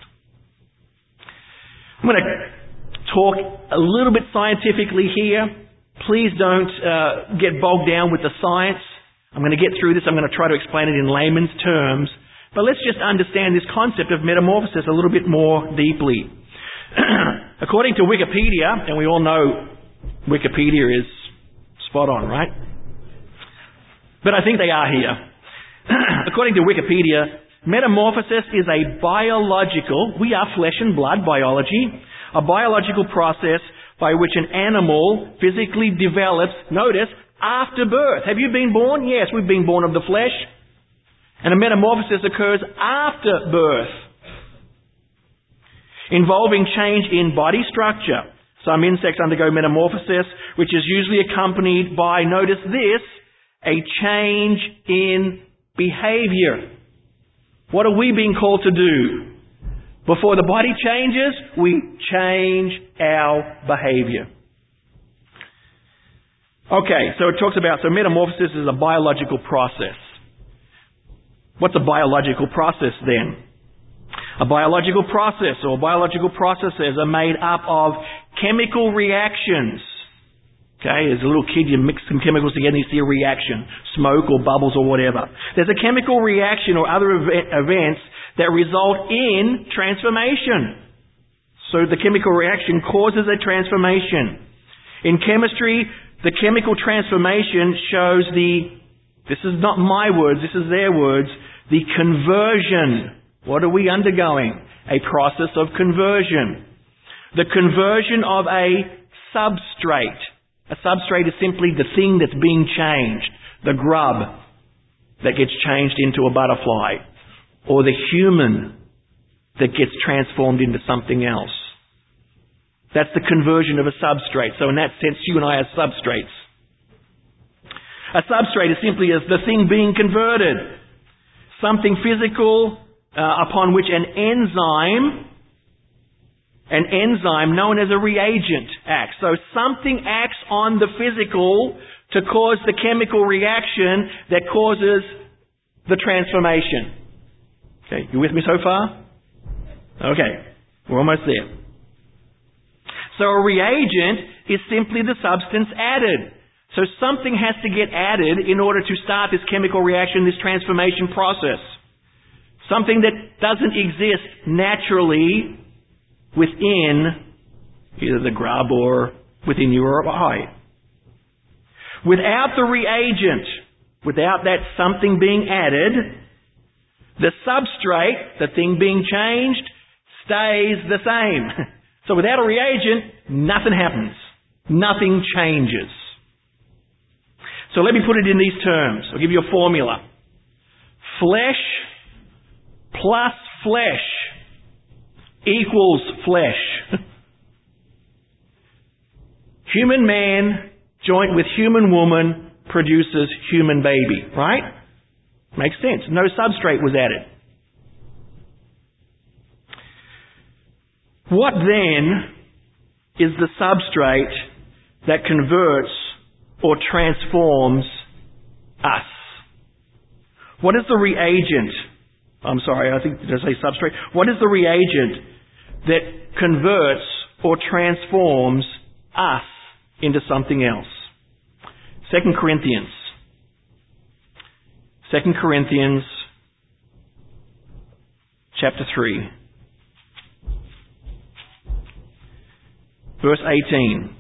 I'm going to talk a little bit scientifically here. Please don't get bogged down with the science. I'm going to get through this. I'm going to try to explain it in layman's terms. But let's just understand this concept of metamorphosis a little bit more deeply. According to Wikipedia, and we all know Wikipedia is spot on, right? But I think they are here. According to Wikipedia, metamorphosis is a biological, we are flesh and blood biology, a biological process by which an animal physically develops, notice, after birth. Have you been born? Yes, we've been born of the flesh. And a metamorphosis occurs after birth, involving change in body structure. Some insects undergo metamorphosis, which is usually accompanied by, notice this, a change in behavior. What are we being called to do? Before the body changes, we change our behavior. Okay, so it talks about, metamorphosis is a biological process. What's a biological process then? A biological process or biological processes are made up of chemical reactions. Okay, as a little kid, you mix some chemicals together and you see a reaction, smoke or bubbles or whatever. There's a chemical reaction or other events that result in transformation. So the chemical reaction causes a transformation. In chemistry, the chemical transformation shows this is not my words, this is their words, the conversion. What are we undergoing? A process of conversion. The conversion of a substrate. A substrate is simply the thing that's being changed. The grub that gets changed into a butterfly. Or the human that gets transformed into something else. That's the conversion of a substrate. So in that sense, you and I are substrates. A substrate is simply as the thing being converted. Something physical upon which an enzyme known as a reagent acts. So something acts on the physical to cause the chemical reaction that causes the transformation. Okay, you with me so far? Okay, we're almost there. So a reagent is simply the substance added. So something has to get added in order to start this chemical reaction, this transformation process. Something that doesn't exist naturally within either the grub or within you or I. Without the reagent, without that something being added, the substrate, the thing being changed, stays the same. So without a reagent, nothing happens. Nothing changes. So let me put it in these terms. I'll give you a formula. Flesh plus flesh equals flesh. Human man joint with human woman produces human baby, right? Makes sense. No substrate was added. What then is the substrate that converts or transforms us? What is the reagent? I'm sorry, I think, did I say substrate? What is the reagent that converts or transforms us into something else? 2 Corinthians chapter 3. Verse 18.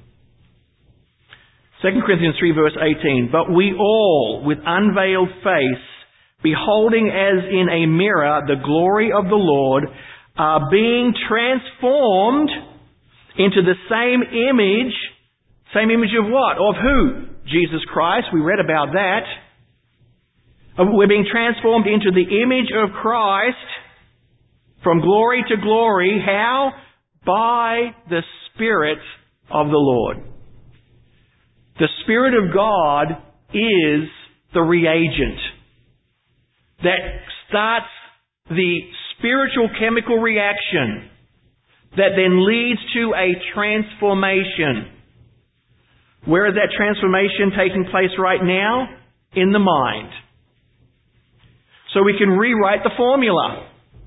2 Corinthians 3 verse 18. But we all, with unveiled face, beholding as in a mirror the glory of the Lord, are being transformed into the same image. Same image of what? Of who? Jesus Christ. We read about that. We're being transformed into the image of Christ from glory to glory. How? By the Spirit of the Lord. The Spirit of God is the reagent that starts the spiritual chemical reaction that then leads to a transformation. Where is that transformation taking place right now? In the mind. So we can rewrite the formula.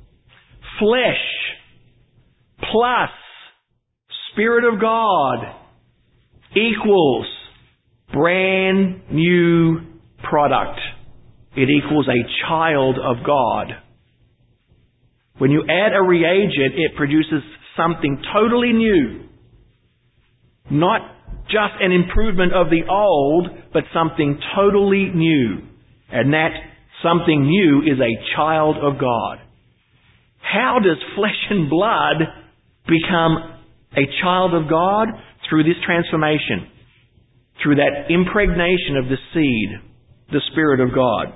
Flesh plus Spirit of God equals brand new product. It equals a child of God. When you add a reagent, it produces something totally new. Not just an improvement of the old, but something totally new. And that something new is a child of God. How does flesh and blood become a child of God? Through this transformation. Through that impregnation of the seed, the Spirit of God.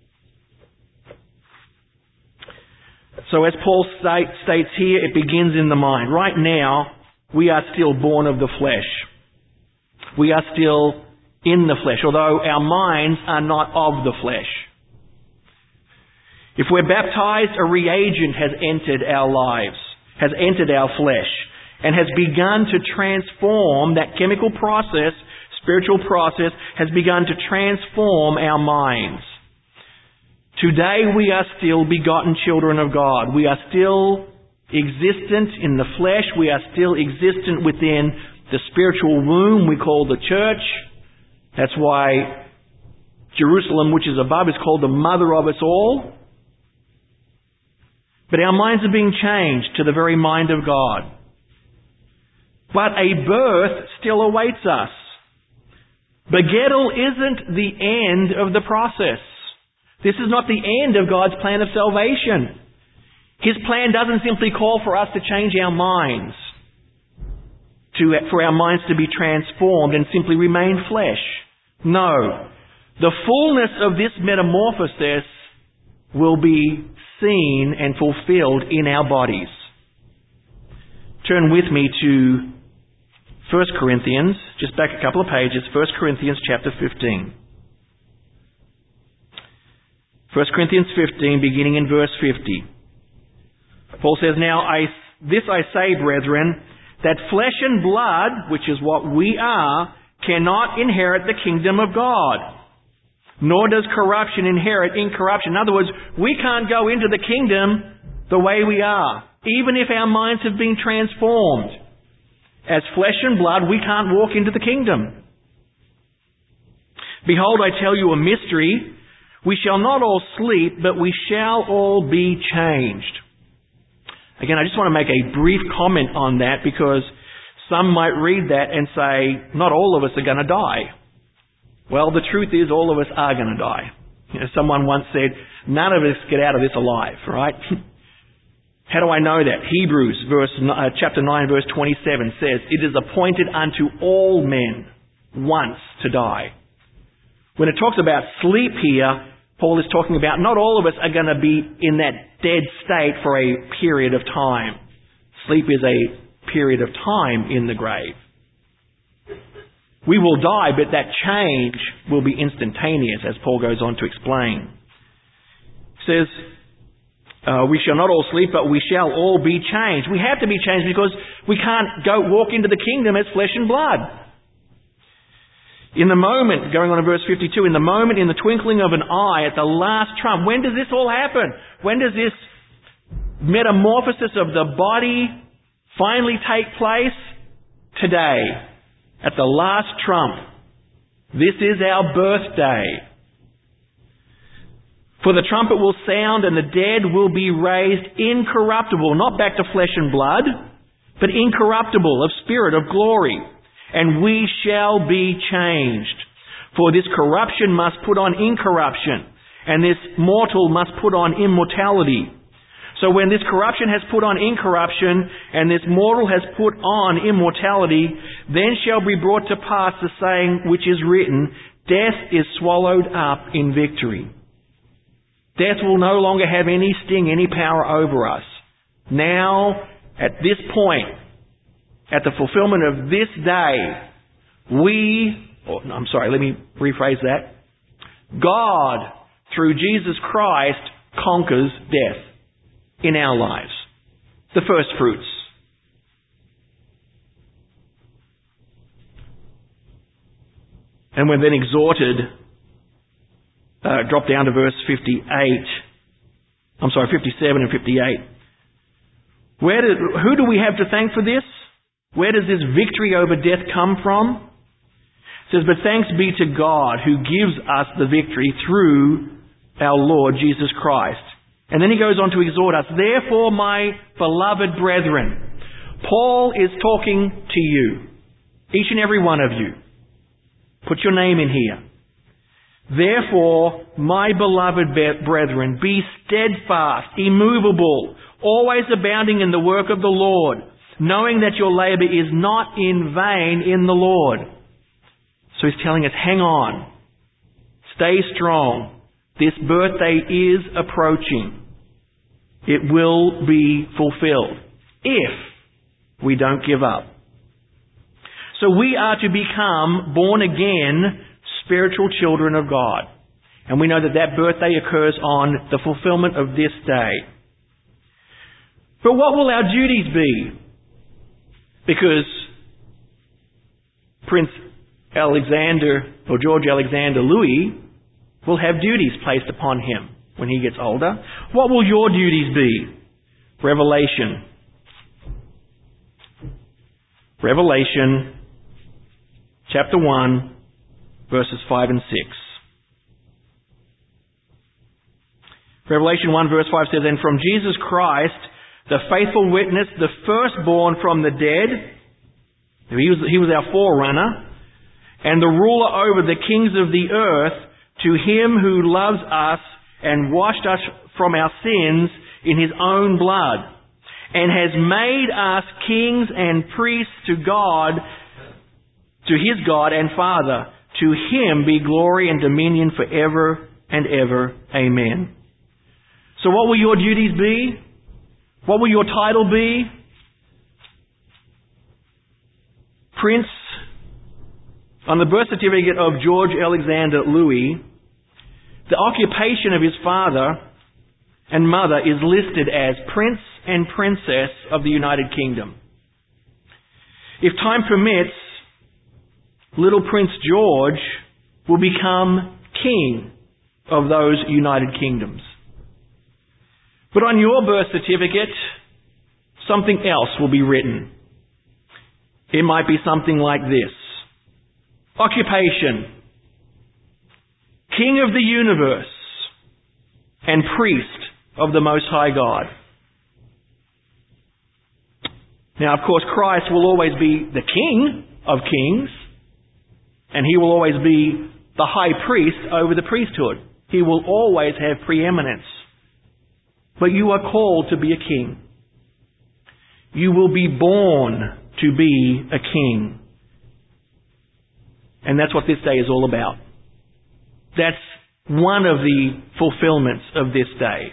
So as Paul states here, it begins in the mind. Right now, we are still born of the flesh. We are still in the flesh, although our minds are not of the flesh. If we're baptized, a reagent has entered our lives, has entered our flesh, and has begun to transform that chemical process, spiritual process, has begun to transform our minds. Today we are still begotten children of God. We are still existent in the flesh. We are still existent within the spiritual womb we call the church. That's why Jerusalem, which is above, is called the mother of us all. But our minds are being changed to the very mind of God. But a birth still awaits us. Begettal isn't the end of the process. This is not the end of God's plan of salvation. His plan doesn't simply call for us to change our minds, for our minds to be transformed and simply remain flesh. No. The fullness of this metamorphosis will be seen and fulfilled in our bodies. Turn with me to 1 Corinthians, just back a couple of pages, 1 Corinthians chapter 15. 1 Corinthians 15, beginning in verse 50. Paul says, Now this I say, brethren, that flesh and blood, which is what we are, cannot inherit the kingdom of God. Nor does corruption inherit incorruption. In other words, we can't go into the kingdom the way we are, even if our minds have been transformed. As flesh and blood, we can't walk into the kingdom. Behold, I tell you a mystery. We shall not all sleep, but we shall all be changed. Again, I just want to make a brief comment on that, because some might read that and say, not all of us are going to die. Well, the truth is all of us are going to die. Someone once said, none of us get out of this alive, right? How do I know that? Hebrews chapter 9 verse 27 says, It is appointed unto all men once to die. When it talks about sleep here, Paul is talking about not all of us are going to be in that dead state for a period of time. Sleep is a period of time in the grave. We will die, but that change will be instantaneous, as Paul goes on to explain. He says, we shall not all sleep, but we shall all be changed. We have to be changed because we can't go walk into the kingdom as flesh and blood. In the moment, going on to verse 52, in the moment, in the twinkling of an eye, at the last trump, when does this all happen? When does this metamorphosis of the body finally take place? Today. At the last trump. This is our birthday. For the trumpet will sound and the dead will be raised incorruptible, not back to flesh and blood, but incorruptible, of spirit, of glory. And we shall be changed. For this corruption must put on incorruption, and this mortal must put on immortality. So when this corruption has put on incorruption, and this mortal has put on immortality, then shall be brought to pass the saying which is written, death is swallowed up in victory. Death will no longer have any sting, any power over us. Now, at this point, at the fulfillment of this day, let me rephrase that. God, through Jesus Christ, conquers death in our lives. The first fruits. And we're then exhorted, drop down to verse 57 and 58. Who do we have to thank for this? Where does this victory over death come from? It says, but thanks be to God who gives us the victory through our Lord Jesus Christ. And then he goes on to exhort us. Therefore, my beloved brethren, Paul is talking to you, each and every one of you. Put your name in here. Therefore, my beloved brethren, be steadfast, immovable, always abounding in the work of the Lord, knowing that your labour is not in vain in the Lord. So he's telling us, hang on. Stay strong. This birthday is approaching. It will be fulfilled if we don't give up. So we are to become born again spiritual children of God. And we know that that birthday occurs on the fulfillment of this day. But what will our duties be? Because Prince Alexander, or George Alexander Louis, will have duties placed upon him when he gets older. What will your duties be? Revelation chapter 1, verses 5 and 6. Revelation 1 verse 5 says, and from Jesus Christ, the faithful witness, the firstborn from the dead, he was our forerunner, and the ruler over the kings of the earth, to him who loves us and washed us from our sins in his own blood, and has made us kings and priests to God, to his God and Father. To him be glory and dominion forever and ever. Amen. So what will your duties be? What will your title be? Prince, on the birth certificate of George Alexander Louis, the occupation of his father and mother is listed as Prince and Princess of the United Kingdom. If time permits, little Prince George will become king of those United Kingdoms. But on your birth certificate, something else will be written. It might be something like this. Occupation: King of the universe and priest of the Most High God. Now, of course, Christ will always be the King of kings, and he will always be the high priest over the priesthood. He will always have preeminence. But you are called to be a king. You will be born to be a king. And that's what this day is all about. That's one of the fulfillments of this day.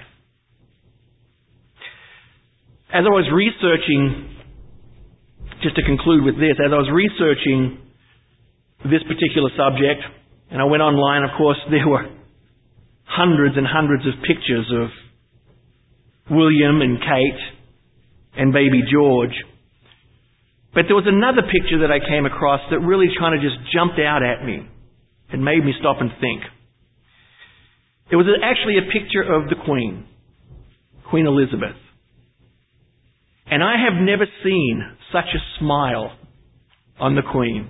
As I was researching, just to conclude with this, as I was researching this particular subject, and I went online, of course, there were hundreds and hundreds of pictures of William and Kate and baby George. But there was another picture that I came across that really kind of just jumped out at me and made me stop and think. It was actually a picture of the Queen, Queen Elizabeth. And I have never seen such a smile on the Queen.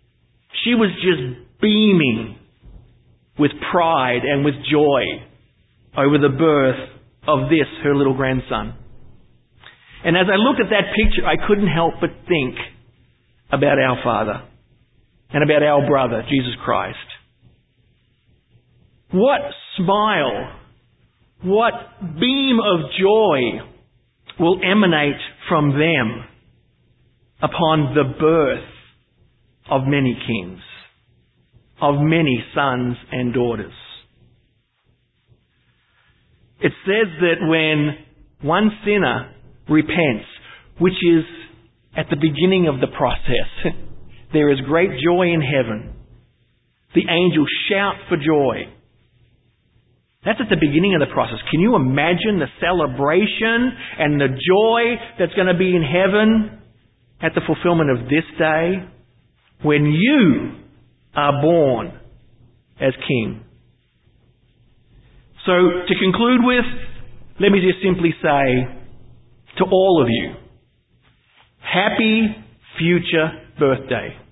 She was just beaming with pride and with joy over the birth of this, her little grandson. And as I looked at that picture, I couldn't help but think about our Father and about our brother, Jesus Christ. What smile, what beam of joy will emanate from them upon the birth of many kings, of many sons and daughters. It says that when one sinner repents, which is at the beginning of the process, there is great joy in heaven. The angels shout for joy. That's at the beginning of the process. Can you imagine the celebration and the joy that's going to be in heaven at the fulfillment of this day when you are born as king? So to conclude with, let me just simply say to all of you, happy future birthday.